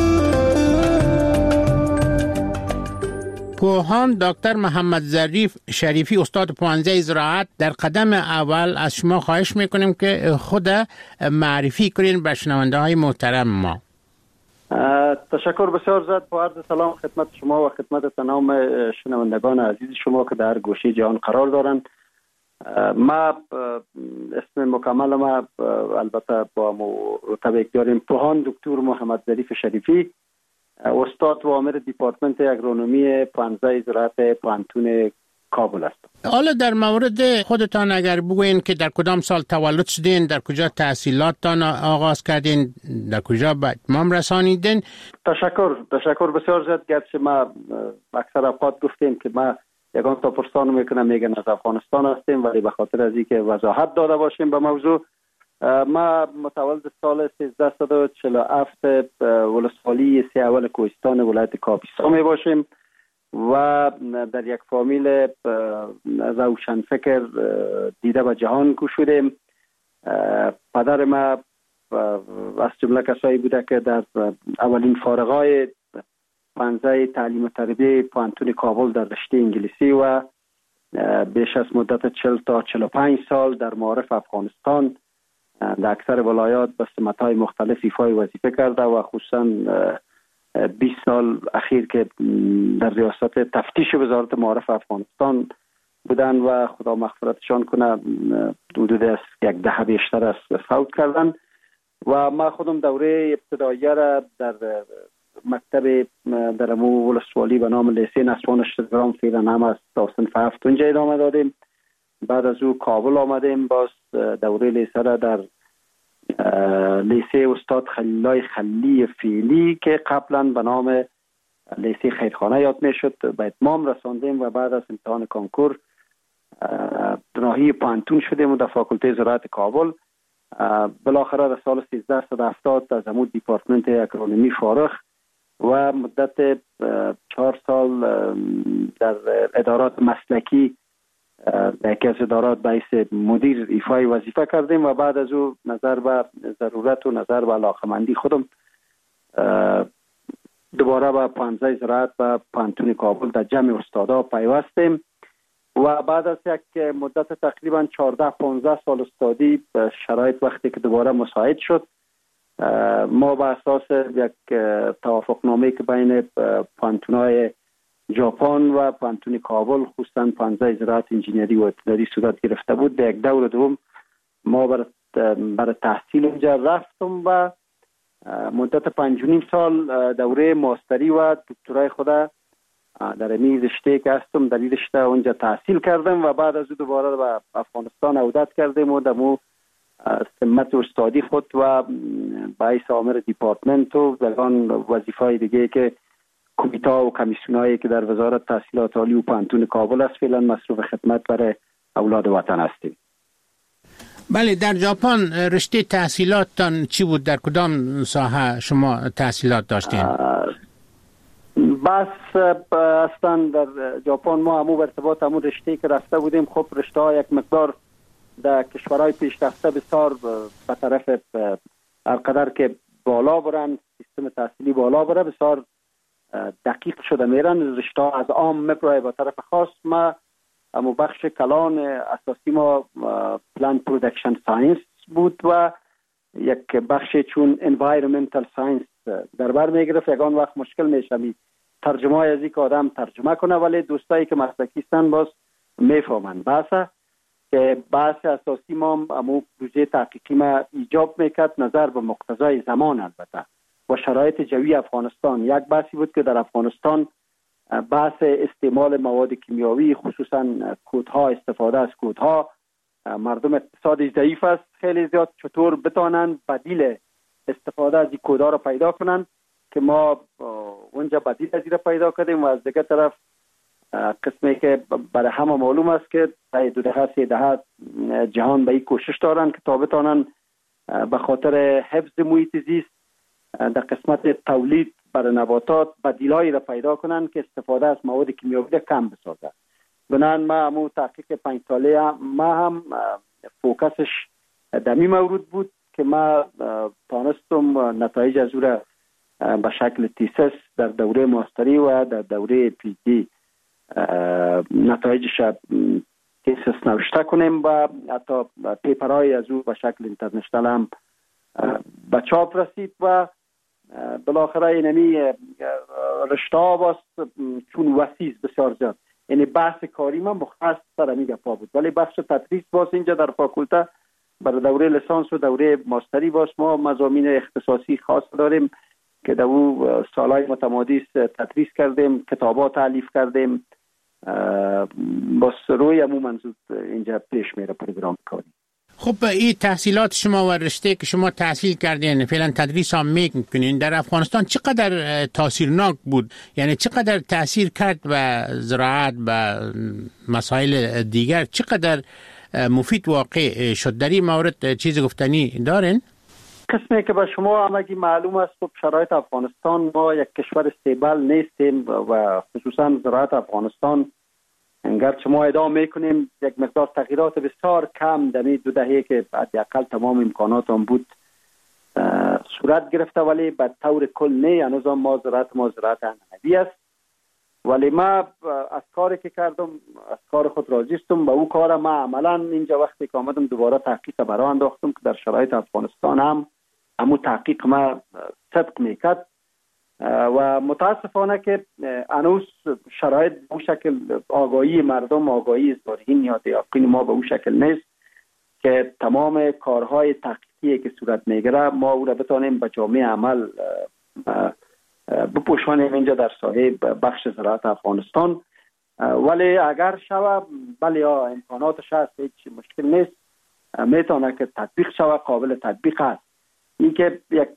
پوهان دکتر محمد ظریف شریفی استاد پوهنځی زراعت در قدم اول از شما خواهش میکنیم که خود معرفی کنین به شنونده های محترم ما. تشکر بسیار زیاد. با عرض سلام خدمت شما و خدمت تمام شنوندگان عزیز شما که در گوشه جهان قرار دارند. ما اسم مکمل ما البته با مرتبه داریم پوهان دکتر محمد ظریف شریفی، استاد و عامل دیپارتمنت اگرونومی پوهنځی زراعت پوهنتون کابل است. حالا در مورد خودتان اگر بگوین که در کدام سال تولد شدین، در کجا تحصیلاتتان آغاز کردین، در کجا به اتمام رسانیدین؟ تشکر تشکر بسیار زیاد. گرچه ما اکثر اوقات گفتیم که ما یگان تا پرسان میکنم میگن از افغانستان هستیم، ولی به خاطر از اینکه وضاحت داده باشیم به موضوع، ما متولد سال سیزده و چهل و هفت ولسوالی سی اول کوهستان ولایت کاپیسا می باشیم و در یک فامیل روشنفکر دیده به جهان گشودیم. پدر ما از جمله کسایی بوده که در اولین فارغای پوهنځی تعلیم و تربیه پوهنتون کابل در رشته انگلیسی و بیش از مدت چهل تا چهل و پنج سال در معارف افغانستان در اکثر ولایات به سمت‌های مختلف ایفای وظیفه کرده و خصوصا بیست سال اخیر که در ریاست تفتیش وزارت معارف افغانستان بودن و خدا مغفرتشان کنه حدود از یک دهه بیشتر از فوت کردن. و ما خودم دوره ابتدایی را در مکتب در امو ولسوالی به نام لیسه نسوان اشترام فعلا هم است تا صنف هفت اونجا ادامه دادیم. بعد از او کابل آمدیم، باز دوره لیسه را در لیسه استاد خلیلای خلی فعلی که قبلا به نام لیسه خیرخانه یاد می شد به اتمام رساندیم و بعد از امتحان کانکور ناحیه پوهنتون شدیم و در فاکولته زراعت کابل. بالاخره در سال سیزده صد و هفتاد از امو دیپارتمنت اگرونومی فارغ و مدت چهار سال در ادارات مسلکی در یکی از ادارات به حیث مدیر ایفای وظیفه کردیم و بعد از او نظر به ضرورت و نظر به علاقمندی خودم دوباره به پانزده زراعت و پانتون کابل در جمع استادا پیوستیم و بعد از یک مدت تقریبا چهارده پانزده سال استادی شرایط وقتی که دوباره مساعد شد، ما به اساس یک توافقنامه که بین پانتونای ژاپن و پانتون کابل خصوصا پانزده زراعت انجینری و اتنری صورت گرفته بود، به یک دور دوم ما برای برای تحصیل اونجا رفتم و مدت پنج و نیم سال دوره ماستری و دکترای خود در این رشته که هستم در این رشته اونجا تحصیل کردم و بعد از او دوباره به افغانستان عودت کردیم و دمو سمت استادی خود و باعث آمر دیپارتمنت و دگان وظیفه دیگه که کمیته و کمیسیونایی که در وزارت تحصیلات عالی و پانتون کابل است فعلا مصروف خدمت برای اولاد وطن هستیم. بله، در ژاپن رشته تحصیلاتتان چی بود؟ در کدام ساحه شما تحصیلات داشتین؟ بس اصلا در ژاپن ما همو برتباط همو رشته که رفته بودیم، خب رشته ها یک مقدار در کشورهای پیشرفته بسیار به طرف هرقدر که بالا برن، سیستم تحصیلی بالا بره بسیار دقیق شده میرن. رشته ها از عام میبره به طرف خاص. ما همو بخش کلان اساسی ما پلان پرودکشن ساینس بود و یک بخش چون انوایرمنتال ساینس در بر میگرفت. یکان وقت مشکل میشه ترجمه های از یک آدم ترجمه کنه، ولی دوستایی که مسلکی هستن باز میفهمن. بحثه که بحث اساسی ما همو پروژه تحقیقی ما ایجاب میکرد نظر به مقتضای زمان البته و شرایط جوی افغانستان. یک بحثی بود که در افغانستان بحث استعمال مواد کیمیاوی خصوصا کودها، استفاده از کودها، مردم اقتصادی ضعیف است خیلی زیاد، چطور بتانن بدیل استفاده از این کودها رو پیدا کنن که ما اونجا بدیل از این پیدا کردیم. و از دیگه طرف قسمی که برای همه معلوم است که تا دو دهه سه دهه جهان به این کوشش دارن که تا بتانن به خاطر حفظ محیط زیست در قسمت تولید برای نباتات بدیلایی را پیدا کنن که استفاده از مواد کیمیاوی کم بسازه. بنان ما همون تحقیق پنج ساله ما هم فوکسش دمی مورد بود که ما تانستم نتایج از او را به شکل تیسس در دوره ماستری و در دوره پی دی نتایجش تیسس نوشته کنیم و حتی پیپرهای از او به شکل اینترنشنال هم به چاپ رسید و بالاخره اینمی رشته ها باست چون وسیع بسیار زیاد، یعنی بحث کاری ما مختص سر همی گپا بود، ولی بخش تدریس باز اینجا در فاکولته برای دوره لیسانس و دوره ماستری باز ما مضامین اختصاصی خاص داریم که در او سالهای متمادی تدریس کردیم، کتابات تالیف کردیم، باز روی همون منظور اینجا پیش میره پروگرام کاری. خب این تحصیلات شما و رشته که شما تحصیل کردین فعلا تدریس هم میکنین در افغانستان چقدر تاثیرناک بود؟ یعنی چقدر تاثیر کرد به زراعت و مسائل دیگر؟ چقدر مفید واقع شد؟ در این مورد چیز گفتنی دارین؟ قسمی که به شما همگی معلوم است خب شرایط افغانستان ما یک کشور استیبل نیستیم و خصوصا زراعت افغانستان اگرچه ما ادامه میکنیم یک مقدار تغییرات بسیار کم در دو دهه که حداقل تمام امکانات هم بود صورت گرفته، ولی به طور کل نه. هنوز ما زراعت ما زراعت انعنوی است، ولی ما از کاری که کردم از کار خود راضی هستم. به او کار ما عملا اینجا وقتی که آمدم دوباره تحقیق برای انداختم که در شرایط افغانستان هم همون تحقیق ما صدق میکرد و متاسفانه که هنوز شرایط به اون شکل آگاهی مردم، آگاهی زارعین یا دیاقین ما به اون شکل نیست که تمام کارهای تحقیقی که صورت میگیره ما او را بتانیم به جامعه عمل بپوشانیم اینجا در ساحه بخش زراعت افغانستان. ولی اگر شوه بله یا امکاناتش هست هیچ مشکل نیست، میتونه که تطبیق شوه، قابل تطبیق است. این که یک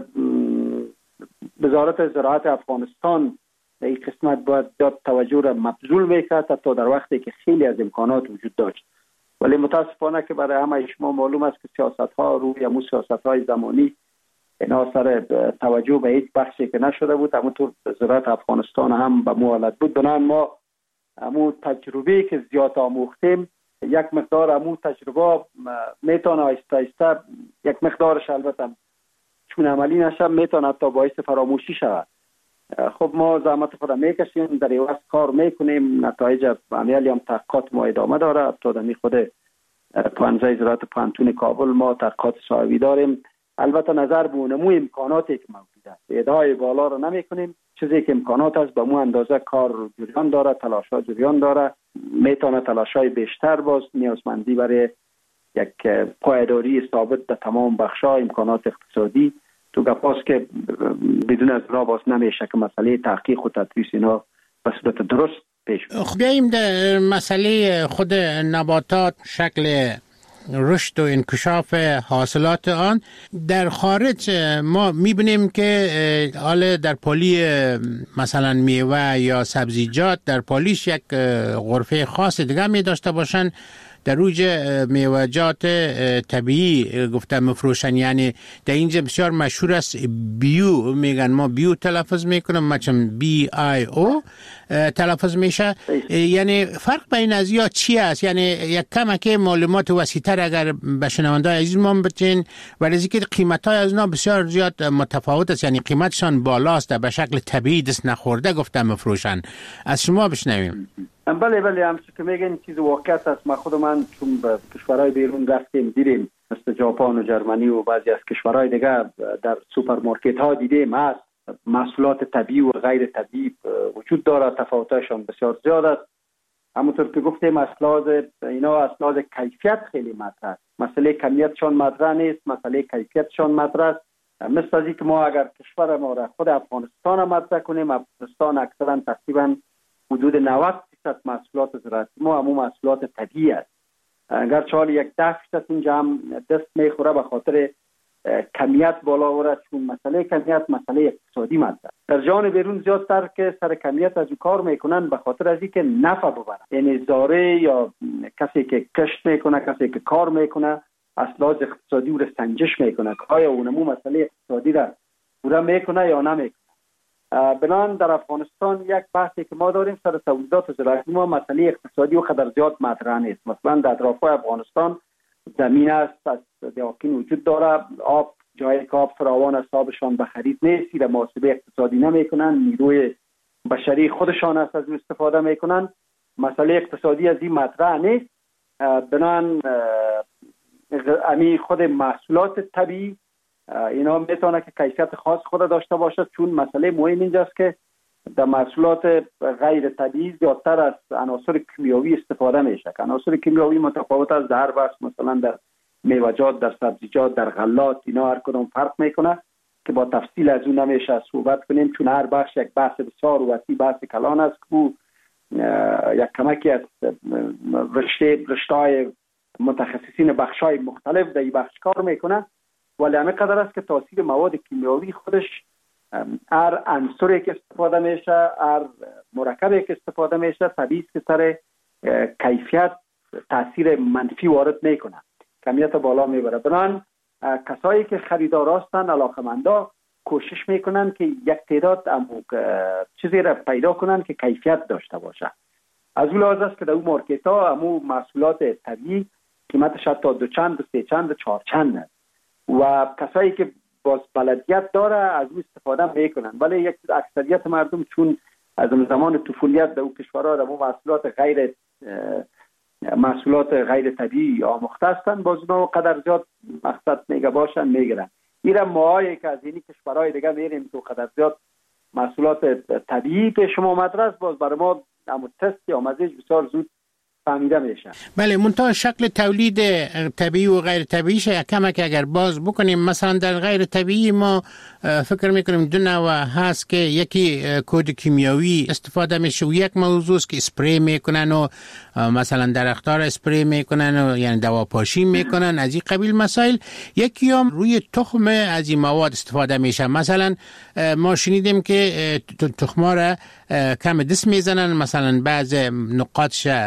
وزارت زراعت افغانستان در این قسمت باید داد توجه را مبذول میکرد تا در وقتی که خیلی از امکانات وجود داشت، ولی متاسفانه که برای همه شما معلوم است که سیاست ها روی همون سیاست های زمانی اینا سر توجه به هیچ بخشی که نشده بود. همونطور زراعت افغانستان هم به مو حالت بود. بنابراین ما همون تجربه که زیاد آموختیم، یک مقدار همون تجربه میتونه آیسته آیسته یک مقدارش البته چون عملی نشه میتونه تا باعث فراموشی شود. خب ما زحمت خود میکشیم، در عوض کار میکنیم، نتایج عملی هم تحقیقات ما ادامه داره. تا دمی خود پانزه زراعت پانتون کابل ما تحقیقات صاحبی داریم. البته نظر به نمو امکاناتی که موجود است، ادعای بالا رو نمی کنیم. چیزی که امکانات است به مو اندازه کار جریان داره، تلاش‌ها جریان داره. میتونه تلاش‌های بیشتر باز نیازمندی برای یک پایداری ثابت در تمام بخش‌ها امکانات اقتصادی تو گپاست که بدون از را باز نمیشه که مسئله تحقیق و تدریس اینا به صورت درست پیش بره. خب بیاییم در مسئله خود نباتات، شکل رشد و انکشاف حاصلات آن در خارج. ما میبینیم که حالا در پالی مثلا میوه یا سبزیجات در پالیش یک غرفه خاص دیگه می داشته باشن. در روج میوه‌جات طبیعی گفتم مفروشن، یعنی در اینجا بسیار مشهور است بیو، میگن ما بیو تلفظ میکنم، مچم بی آی او تلفظ میشه. یعنی فرق بین از یا چی است؟ یعنی یک کمک معلومات وسیع‌تر اگر به شنونده‌های عزیز ما بتین، ولی از اینکه قیمت‌های از اینا بسیار زیاد متفاوت است، یعنی قیمتشان بالاست، به شکل طبیعی دست نخورده گفتم مفروشن. از شما بشنویم. بله بله همچون که میگن چیز واقعیت است. ما خود من چون به کشورهای بیرون رفتیم دیدیم، مثل ژاپن و جرمنی و بعضی از کشورهای دیگه در سوپرمارکت ها دیدیم هست محصولات طبیعی و غیر طبیعی وجود داره، تفاوتشان بسیار زیاد است. همونطور که گفتیم اسلاز اینا اسلاز کیفیت خیلی مطرح است. مسئله کمیتشان مطرح نیست، مسئله کیفیتشان مطرح است. مثل از اینکه ما اگر کشور ما را خود افغانستان مطرح کنیم، افغانستان اکثرا تقریبا حدود نود درصد محصولات زراعتی ما همون محصولات طبیعی است. اگر چال یک ده درصد اینجا هم دست میخوره به خاطر کمیت بالا ورد، چون مسئله کمیت مسئله اقتصادی مطرح. در جهان بیرون زیادتر که سر کمیت از کار میکنن به خاطر از اینکه نفع ببرن، یعنی زاره یا کسی که کشت میکنه، کسی که کار میکنه اسلاز اقتصادی رو سنجش میکنه که آیا اونمو مسئله اقتصادی را پورا میکنه یا نمیکنه. بنان در افغانستان یک بحثی که ما داریم سر تولیدات زراعتی ما مسئله اقتصادی و قدر زیاد مطرح نیست. مثلا در اطراف افغانستان زمین است، از دیاکین وجود داره، آب جای که آب فراوان است، آبشان به خرید نیست، و محاسبه اقتصادی نمیکنن، نیروی بشری خودشان است از استفاده میکنن. مسئله اقتصادی از این مطرح نیست. بنان امی خود محصولات طبیعی اینا میتونه که کیفیت خاص خود داشته باشد، چون مسئله مهم اینجاست که در محصولات غیر طبیعی زیادتر از عناصر کیمیاوی استفاده میشه. عناصر کیمیاوی متفاوت است در هر بخش، مثلا در میوه‌جات، در سبزیجات، در غلات، اینا هر کدوم فرق میکنه که با تفصیل از اون نمیشه صحبت کنیم، چون هر بخش یک بحث بسیار وسیع، بحث کلان است که یک کمکی از رشته رشته‌های متخصصین بخش‌های مختلف در این بخش کار میکنه. ولی همه قدر است که تاثیر مواد کیمیاوی خودش هر عنصری که استفاده میشه، هر مرکبی که استفاده میشه، طبیعی که سر کیفیت تاثیر منفی وارد میکنه، کمیت بالا میبره. بنان کسایی که خریدار هستند، علاقمندا، کوشش میکنن که یک تعداد چیزی را پیدا کنن که کیفیت داشته باشه. از اون لحاظ است که در اون مارکت ها همو محصولات طبیعی قیمتش حتی دو چند، سه چند، چهار چند است و کسایی که باز بلدیت داره از اون استفاده میکنن. ولی یک اکثریت مردم چون از زمان طفولیت در اون کشورها در محصولات غیر محصولات غیر طبیعی آموخته هستن، باز اونها قدر زیاد مقصد میگه باشن میگیرن. میرم ماهایی که از اینی کشورهای دیگه میریم تو قدر زیاد محصولات طبیعی پیش ما مدرس، باز برای ما همون تست یا مزیج بسیار زود فهمیده میشه. بله، منتها شکل تولید طبیعی و غیر طبیعیش کمک اگر باز بکنیم. مثلا در غیر طبیعی ما فکر میکنیم دو نوع هست که یکی کود کیمیاوی استفاده میشه و یک موضوع است که اسپری میکنن و مثلا درختار اسپری میکنن و یعنی دواپاشی میکنن، از این قبیل مسائل. یکی هم روی تخم از این مواد استفاده میشه. مثلا ما شنیدیم که تخما را کم دست میزنن، مثلا بعض نقاطش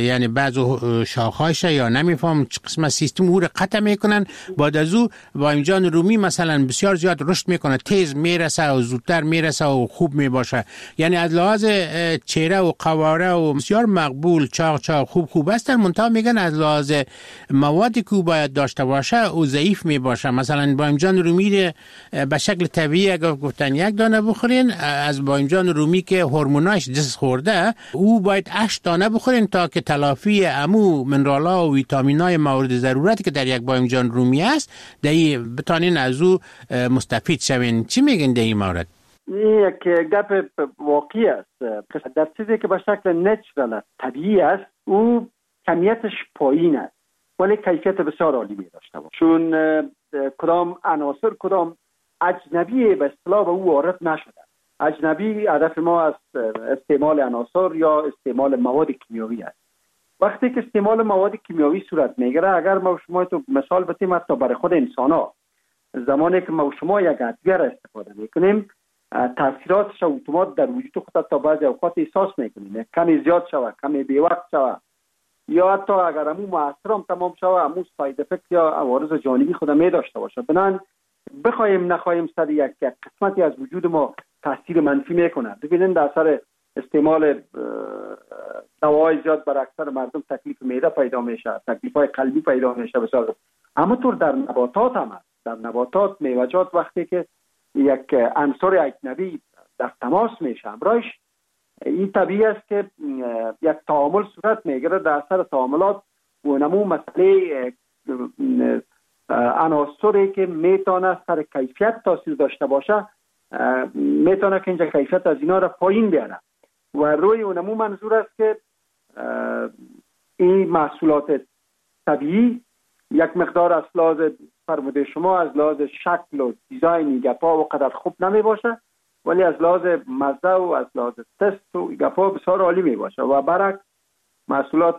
یعنی بعض شاخهایش یا نمیفهم چه قسم سیستم او را قطع میکنن، بعد از او با جان رومی مثلا بسیار زیاد رشد میکنه، تیز میرسه و زودتر میرسه و خوب میباشه. یعنی از لحاظ چهره و قواره و بسیار مقبول، چاق چاق خوب خوب هستن، منتها میگن از لحاظ موادی که باید داشته باشه او ضعیف میباشه. مثلا بایمجان رومی به شکل طبیعی اگر گفتن یک دانه بخورین، از بایمجان رومی که هورموناش دست خورده او باید هشت دانه بخورین تا که تلافی امو منرال‌ها و ویتامین‌های مورد ضرورتی که در یک بایمجان رومی است دهی بتانین از او مستفید شوین. چی میگن در این مورد؟ این یک گپ واقعی است. در چیزی که به شکل نچرال طبیعی است او کمیتش پایین است ولی کیفیت بسیار عالی می داشته باشه، چون کدام عناصر کدام اجنبی به اصطلاح به او وارد نشده. اجنبی هدف ما از استعمال عناصر یا استعمال مواد کیمیایی است. وقتی که استعمال مواد کیمیایی صورت میگیره، اگر ما شما تو مثال بتیم حتی برای خود انسان ها، زمانی که ما شما یک ادویه را استفاده میکنیم تاثیراتش اتومات در وجود خود تا بعضی اوقات احساس میکنیم، کمی زیاد شود، کمی بی وقت شود، یا حتی اگر همون مؤثر هم تمام شود همون ساید افکت یا عوارض جانبی خود می داشته باشه. بنان بخوایم نخواهیم سر یک قسمتی از وجود ما تاثیر منفی میکنه. ببینید در اثر استعمال دوای زیاد بر اکثر مردم تکلیف معده پیدا میشه، تکلیف های قلبی پیدا میشه بسیار. اما طور در نباتات هم هست. در نباتات میوه‌جات وقتی که یک عنصر اجنبی در تماس میشه همراهش، این طبیعی است که یک تعامل صورت میگیره. در اثر تعاملات و نمو مسئله عناصری که میتونه سر کیفیت تاثیر داشته باشه میتونه که اینجا کیفیت از اینا را پایین بیاره و روی اونمو منظور است که این محصولات طبیعی یک مقدار از لحاظ فرموده شما از لحاظ شکل و دیزاین گپا و قدر خوب نمی باشه، ولی از لحاظ مزه و از لحاظ تست و گپا بسیار عالی می باشه. و برعکس محصولات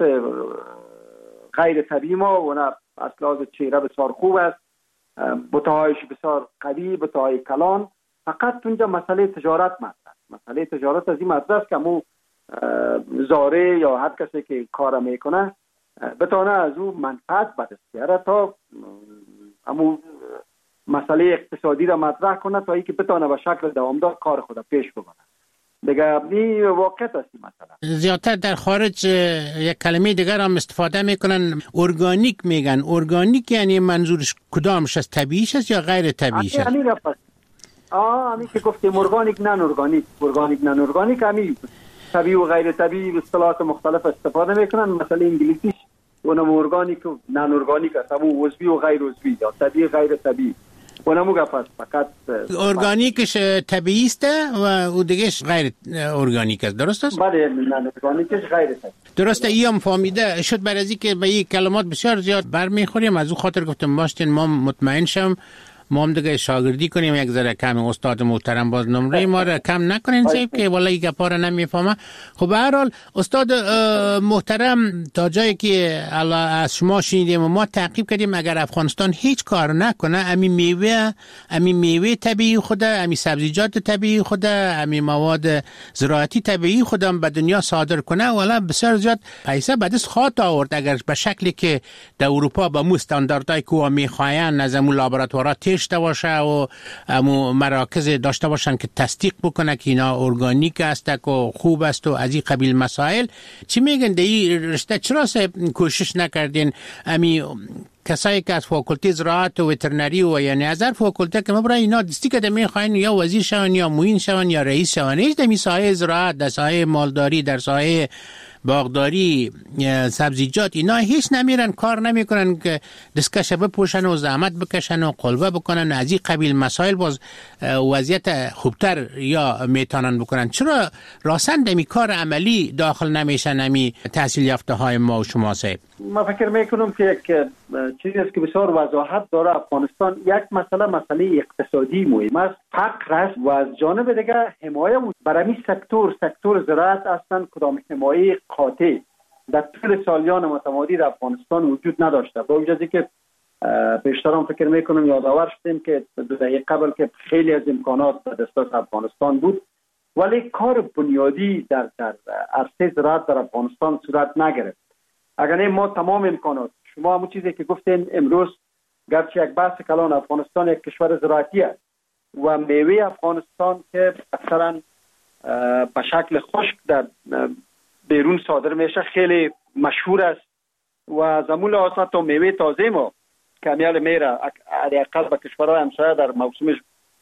غیر طبیعی ما و نه از لحاظ چهره بسیار خوب است، بطهایش بسیار قوی، بطهای کلان. فقط اونجا مسئله تجارت مطرح مسئله تجارت از این مطرح است که مو زاره یا هر کسی که کار میکنه بتونه از او منفعت به دست بیاره تا امو مسئله اقتصادی را مطرح کنه تا اینکه بتونه به شکل دوامدار کار خود پیش ببره. دیگه این واقعیت است. مثلا زیادتر در خارج یک کلمه دیگر هم استفاده میکنن، ارگانیک میگن. ارگانیک یعنی منظورش کدامش است؟ طبیعیش است یا غیر طبیعیش است؟ همین است. آه همین که گفتیم ارگانیک نان ارگانیک، ارگانیک نان ارگانیک، همین طبیعی و غیر طبیعی اصطلاحات مختلف استفاده میکنن. مثلا انگلیسیش اونم ارگانیک و نان ارگانیک است، همون عضوی و غیر عضوی یا طبیعی غیر طبیعی. اونم گفت فقط ارگانیکش طبیعی است و اون دیگهش غیر ارگانیک است، درست است؟ بله، نان ارگانیکش غیر طبیعی. درسته. ایم فهمیده شد. برای از که به این کلمات بسیار زیاد برمیخوریم، از اون خاطر گفتم باشین ما مطمئن شم ما هم دیگه شاگردی کنیم یک ذره کم. استاد محترم باز نمره ما را کم نکنین سیب که والله گپا را نمیفهمه. خب به هر حال استاد محترم تا جایی که از شما شنیدیم و ما تعقیب کردیم، اگر افغانستان هیچ کار نکنه امی میوه امی میوه طبیعی خود، امی سبزیجات طبیعی خود، امی مواد زراعتی طبیعی خودم به دنیا صادر کنه، والا بسیار زیاد پیسه به دست خواهد آورد اگر به شکلی که در اروپا به مو استانداردهای که میخواین از امو لابراتوارات داشته باشه و امو مراکز داشته باشن که تصدیق بکنه که اینا ارگانیک است و خوب است و از این قبیل مسائل. چی میگن در این رشته چرا کوشش نکردین امی کسایی که از فاکولته زراعت و وترنری و یعنی از هر فاکولته که ما برای اینا دستی که میخواین یا وزیر شون یا معین شون یا رئیس شون، هیچ در ساحه زراعت، در ساحه مالداری، در ساحه باغداری، سبزیجات اینا هیچ نمیرن، کار نمیکنن که دستکش بپوشن و زحمت بکشن و قلبه بکنن. از این قبیل مسائل باز وضعیت خوبتر یا میتونن بکنن. چرا راسن دمی کار عملی داخل نمیشن امی تحصیل یافته های ما و شما صاحب؟ ما فکر میکنم که یک چیزی است که بسیار وضاحت داره. افغانستان یک مسئله مسئله اقتصادی مهم است، فقر است و از جانب دیگر حمایه برای این سکتور سکتور زراعت اصلا کدام حمایه قاطع در طول سالیان متمادی در افغانستان وجود نداشته. با وجودی که پیشترم فکر میکنم یادآور شدیم که دو دهه قبل که خیلی از امکانات در دسترس افغانستان بود ولی کار بنیادی در در عرصه زراعت در افغانستان صورت نگرفت. اگر نه ما تمام امکانات، شما همون چیزی که گفتین امروز گرچه یک بحث کلان، افغانستان یک کشور زراعتی است و میوه افغانستان که اکثرا به شکل خشک در بیرون صادر میشه خیلی مشهور است و زمول آسا تا میوه تازه ما کمیال میره حداقل به کشورهای همسایه در موسمش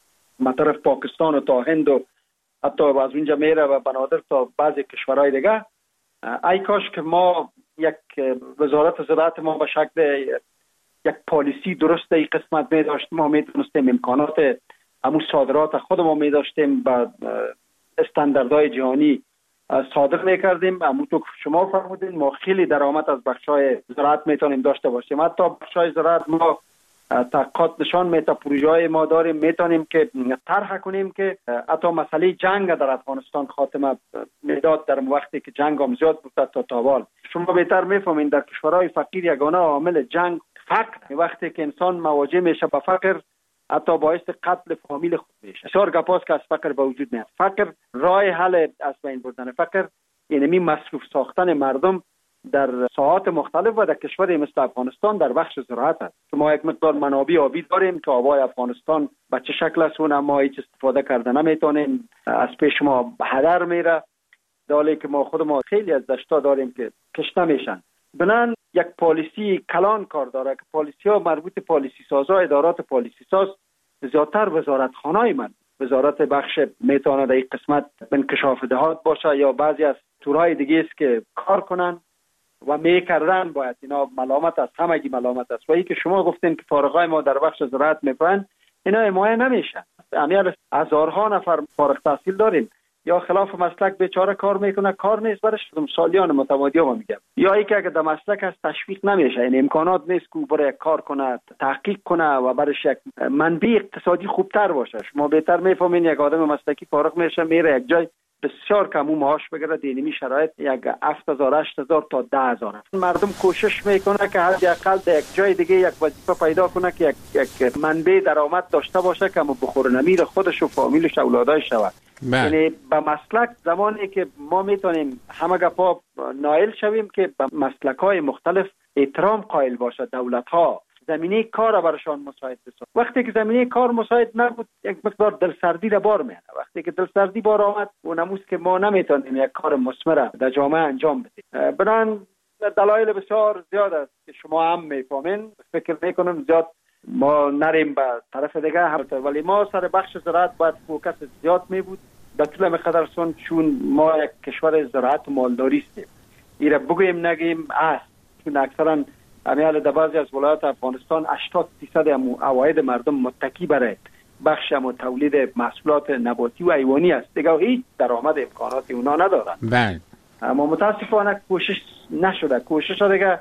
مطرف پاکستان و تا هند و حتی از اونجا میره و بنادر تا بعضی کشورهای دیگه. ای کاش که ما یک وزارت زراعت ما به شکل یک پالیسی درست این قسمت می داشتیم، ما می دونستیم امکانات همون صادرات خود ما می داشتیم با استانداردهای جهانی صادر می کردیم. همونطور که شما فرمودین ما خیلی درآمد از بخشای زراعت می تونیم داشته باشیم. حتی بخشای زراعت ما تحقیقات نشان میده، پروژه های ما داریم میتونیم که طرح کنیم که حتی مسئله جنگ در افغانستان خاتمه میداد در وقتی که جنگ هم زیاد بود تا تاوال. شما بهتر میفهمین در کشورهای فقیر یگانه عامل جنگ فقر، وقتی که انسان مواجه میشه به فقر حتی باعث قتل فامیل خود میشه. بسیار گپاست که از فقر به وجود میاد. فقر راه حل از بین بردن فقر یعنی مصروف ساختن مردم در ساحات مختلف و در کشوری مثل افغانستان در بخش زراعت است. ما یک مقدار منابع آبی داریم که آبای افغانستان به چه شکل است اون ما هیچ استفاده کرده نمیتونیم، از پیش ما هدر میره، دالی که ما خود ما خیلی از دشتا داریم که کشته میشن. بنان یک پالیسی کلان کار داره که پالیسی ها مربوط پالیسی سازا، ادارات پالیسی ساز زیادتر وزارت خانای من وزارت بخش میتونه در این قسمت انکشاف دهات باشه یا بعضی از تورهای دیگه است که کار کنن و میکردن. باید اینا ملامت است، همگی ملامت است. و ای که شما گفتین که فارغای ما در بخش زراعت میکنن اینا حمایه نمیشن. امیال هزارها نفر فارغ تحصیل داریم یا خلاف مسلک بیچاره کار میکنه، کار نیست برش سالیان متمادی ها میگم، یا ای که اگه در مسلک هست تشویق نمیشه، این امکانات نیست که برای کار کنه، تحقیق کنه و برش یک منبع اقتصادی خوبتر باشه. شما بهتر میفهمین یک آدم مسلکی فارغ میشه میره یک جای بسیار کمو معاش بگیره، دینمی شرایط یک هفت هزار هشت هزار تا ده هزار. مردم کوشش میکنه که حداقل در یک جای دیگه یک وظیفه پیدا کنه که یک, یک منبع درآمد داشته باشه که بخور نمیر خودش و فامیلش اولادای شود. یعنی به مسلک زمانی که ما میتونیم همه گپا نائل شویم که به مسلک‌های مختلف احترام قائل باشه دولت‌ها، زمینه کار برشان مساعد بسازد. وقتی که زمینه کار مساعد نبود یک مقدار دلسردی را بار میاره. وقتی که دلسردی بار آمد اونموست که ما نمیتونیم یک کار مثمر در جامعه انجام بدیم. بنان دلایل بسیار زیاد است که شما هم میفهمین. فکر میکنم زیاد ما نریم به طرف دیگه هم، ولی ما سر بخش زراعت باید فوکس زیاد می بود در طول مقدار سون، چون ما یک کشور زراعت و مالداری هستیم. ایره بگویم نگیم است، چون اکثرا امیال در بعضی از ولایات افغانستان هشتاد درصد عواید مردم متکی برای بخش و تولید محصولات نباتی و حیوانی است. دیگه هیچ درآمد امکاناتی اونا ندارن. بله. اما متاسفانه کوشش نشده. کوشش دیگه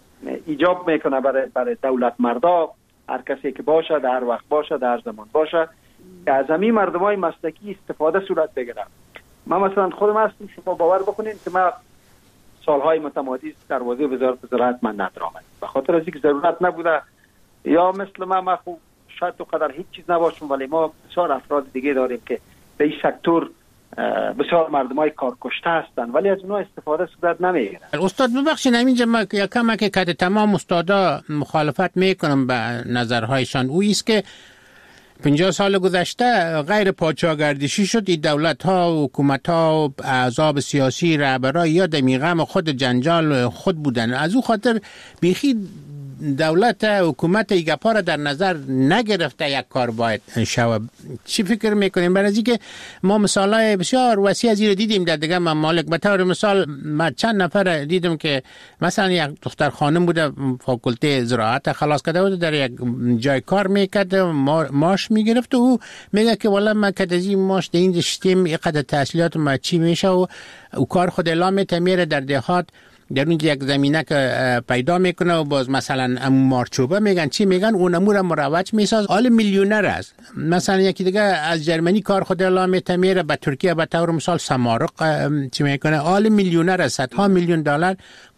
ایجاب میکنه برای برای دولت مردا، هر کسی که باشه در هر وقت باشه در هر زمان باشه که از همین مردمای مسلکی استفاده صورت بگیره. من مثلا خودم هستم، شما باور بکنین که من سالهای متمادی در وظیفه وزارت زراعت من ندارم، به خاطر از اینکه ضرورت نبوده یا مثل من ما خوب شاید تو قدر هیچ چیز نباشم، ولی ما بسیار افراد دیگه داریم که به این سکتور بسیار مردمای کار کشته هستن ولی از اونها استفاده صورت نمیگیره. استاد ببخشید همینجا ما یکم که کد تمام استادا مخالفت میکنم به نظرهایشان. او است که پنجاه سال گذشته غیر پادشاهگردشی شد، این دولت ها و حکومت ها و احزاب سیاسی رهبرای یا دمیغم خود جنجال خود بودن. از او خاطر بیخی دولت حکومت ایگپا را در نظر نگرفته یک کار باید شود. چی فکر میکنیم؟ برای اینکه ما مثالای بسیار وسیع از این دیدیم در دیگه ممالک. به طور مثال من چند نفر دیدم که مثلا یک دختر خانم بوده فاکولته زراعت خلاص کرده بود، در یک جای کار میکرد، ماش میگرفت و او میگه که والا من که از این ماش در این شتیم اینقدر تحصیلات ما چی میشه و او کار خود اعلام میته میره در دهات در اونجا یک زمینه که پیدا میکنه و باز مثلا امو مارچوبه میگن چی میگن اون امور مروج میساز، حال میلیونر است. مثلا یکی دیگه از جرمنی کار خود اعلام میته میره به ترکیه به طور مثال سمارق چی میکنه، حال میلیونر است، صدها میلیون دلار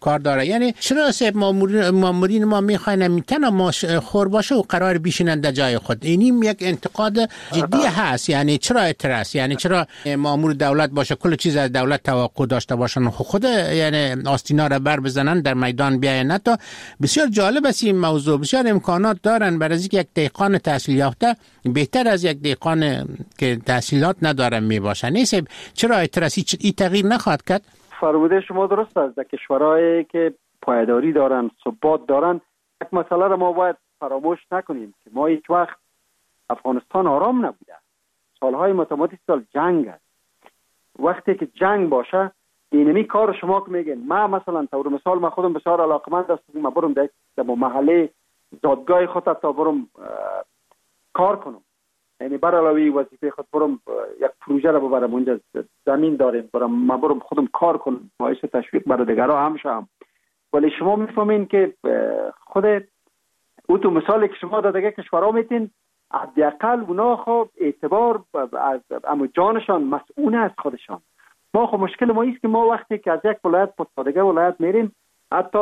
کار داره. یعنی چرا صاحب مامورین ما میخواین میتونه ما خور باشه و قرار بشینن در جای خود؟ اینیم یک انتقاد جدی هست. یعنی چرا اعتراض؟ یعنی چرا مامور دولت باشه کل چیز از دولت توقع داشته باشن خود یعنی آستینا را بر بزنن در میدان بیاین؟ نه تا بسیار جالب است این موضوع. بسیار امکانات دارن برای اینکه یک دهقان تحصیل یافته بهتر از یک دهقان که تحصیلات نداره میباشه. نیست چرا اعتراضی این تغییر نخواهد کرد؟ فرموده شما درست است. در کشورهایی که پایداری دارن، ثبات دارن، یک مسئله را ما باید فراموش نکنیم که ما هیچ وقت افغانستان آرام نبوده. سالهای متمادی سال جنگ است. وقتی که جنگ باشه اینمی کار شما که میگین، ما مثلا طور مثال ما خودم بسیار علاقمند هستم ما برم در محله دادگاه خود تا برم کار کنم، یعنی بر علاوه وظیفه خود برم یک پروژه را ببرم اونجا زمین داریم برم ما برم خودم کار کنم باعث تشویق برای دیگرها هم شم. ولی شما میفهمین که خود او تو مثالی که شما در دیگه کشورها میتین حداقل اونا خب اعتبار از اما جانشان مسئول از خودشان. ما خب مشکل ما ایست که ما وقتی که از یک ولایت به دیگه ولایت میریم، حتی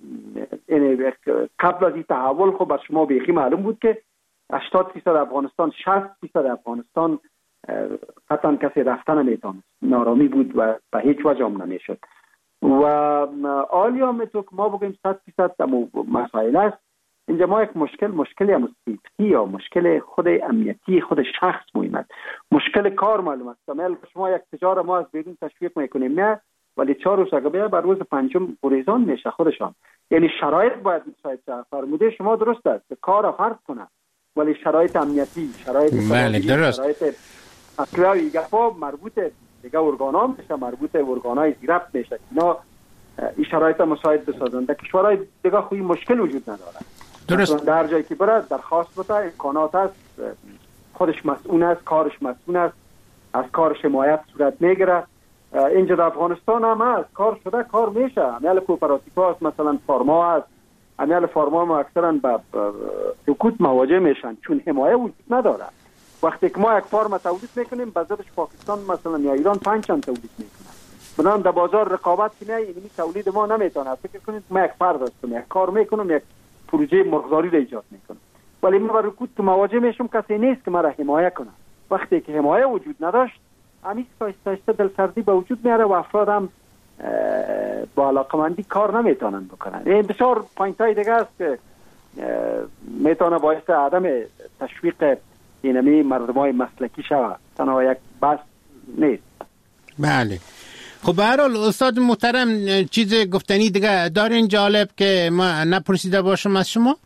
قبل از این تحول خب از شما بیخی معلوم بود که هشتاد درصد افغانستان، شصت درصد افغانستان قطعا کسی رفتن نمیتونه، نارامی بود و به هیچ وجه هم نمیشد. و آلیا میتو که ما بگیم صد درصد مسائل است. اینجا ما یک مشکل مشکلی هم سیفتی یا مشکل خود امنیتی خود شخص مهمت، مشکل کار معلوم است. مثلا شما یک تجار ما از بیرون تشویق میکنیم نه، ولی چهار روز اگه بر روز پنجم گریزان میشه خودشان. یعنی شرایط باید مساعد شه. فرموده شما درست است کار فرض کنه، ولی شرایط امنیتی، شرایط بله درست، شرایط اخلاقی گفا مربوط دیگه ارگانا میشه، مربوط ارگانای زیرفت میشه. اینا این شرایط مساعد بسازن. در کشورهای دیگه خوی مشکل وجود نداره. درست. در جایی که برد درخواست بده، امکانات است، خودش مسئول است، کارش مسئول است، از کارش حمایت صورت میگیره. اینجا در افغانستان هم هست، کار شده کار میشه. امیال کوپراتیف هست، مثلا فارما هست، امیال فارما هم اکثرا به سکوت مواجه میشن چون حمایه وجود نداره. وقتی که ما یک فارم تولید میکنیم بازارش پاکستان مثلا یا ایران پنج چند تولید میکنه، بنابراین در بازار رقابت که نه اینمی تولید ما نمیتونه. فکر کنید ما یک فرد هستم، یک کار میکنم، یک پروژه مرغداری را ایجاد میکنم، ولی من برای کود تو مواجه میشم کسی نیست که مرا حمایه کنه. وقتی که حمایه وجود نداشت همیشه آهسته آهسته دلسردی به وجود میاره و افراد هم با علاقمندی کار نمیتونن بکنن. این بسیار پوینت های دیگه است که میتونه باعث عدم تشویق اینمی مردم های مسلکی شود، تنها یک بس نیست. بله خب به هر حال استاد محترم چیز گفتنی دیگه دارین جالب که ما نپرسیده باشم از شما؟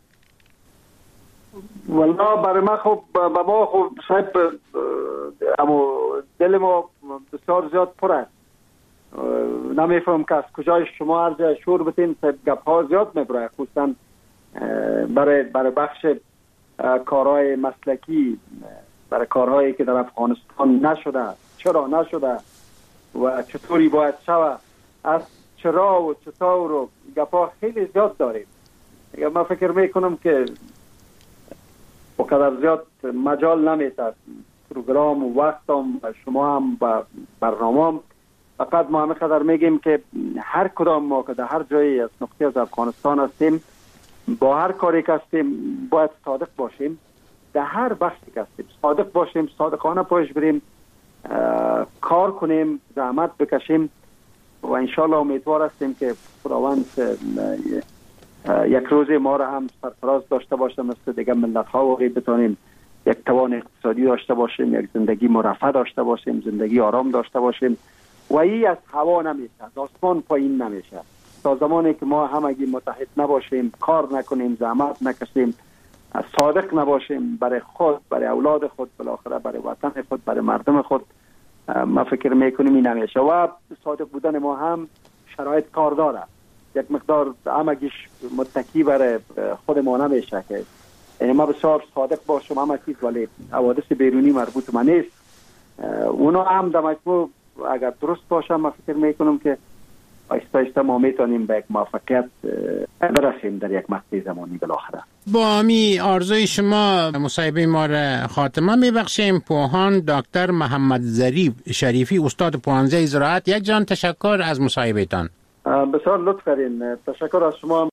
والله برای ما خب با ما خب صاحب اما دل ما بسیار زیاد پر است. نمیفهم که از کجای شما عرض شور بتین گپ ها زیاد میبره، خصوصا برای برای بخش کارهای مسلکی، برای کارهایی که در افغانستان نشده، چرا نشده و چطوری باید شود، از چرا و چطور و گپا خیلی زیاد داریم. من فکر میکنم که بقدر زیاد مجال نمیده پروگرام و وقتم شما هم با برنامه هم. فقط ما همه قدر میگیم که هر کدام ما که در هر جایی از نقطه از افغانستان هستیم، با هر کاری که هستیم باید صادق باشیم، در هر بخشی که هستیم صادق باشیم، صادقانه پایش بریم، کار کنیم، زحمت بکشیم و انشالله امیدوار هستیم که خداوند یک روز ما را هم سرفراز داشته باشه، مثل دیگه ملت ها واقعی بتانیم یک توان اقتصادی داشته باشیم، یک زندگی مرفه داشته باشیم، زندگی آرام داشته باشیم. و این از هوا نمیشه، از آسمان پایین نمیشه. تا زمانی که ما همگی متحد نباشیم، کار نکنیم، زحمت نکشیم، صادق نباشیم برای خود، برای اولاد خود، بالاخره برای وطن خود، برای مردم خود، ما فکر میکنیم این نمیشه. و صادق بودن ما هم شرایط کار داره. یک مقدار همگیش متکی برای خود ما نمیشه که یعنی ما بسیار صادق باشم همه چیز، ولی حوادث بیرونی مربوط ما نیست. اونا هم در مجموع اگر درست باشه ما فکر میکنم که آیسته آیسته ما میتونیم به یک موفقیت برسیم در یک مقطع زمانی بالاخره. با امی آرزوی شما مصاحبه ما را خاتمه میبخشیم. پوهان دکتر محمد ظریف شریفی، استاد پوهنځی زراعت، یک جان تشکر از مصاحبهتان. بسیار لطف کردین. تشکر از شما.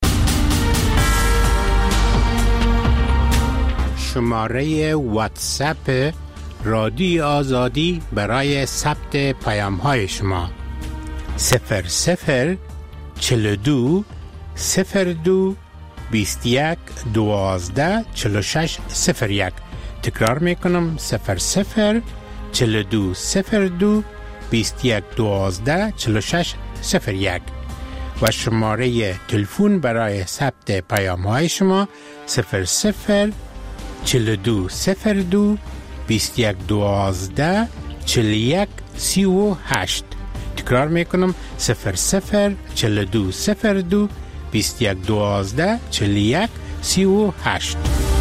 شماره واتساپ رادیو آزادی برای ثبت پیام های شما صفر صفر چل دو صفر دو بیست یک دوازده چل شش صفر یک. تکرار میکنم صفر صفر چل دو صفر دو بیست یک دوازده چل شش صفر یک و شماره تلفن برای ثبت پیام های شما صفر صفر چل دو صفر دو بیست یک دوازده چل یک سی و هشت. تکرار میکنم صفر صفر چل دو صفر دو بیست یک دوازده چل یک سی و هشت.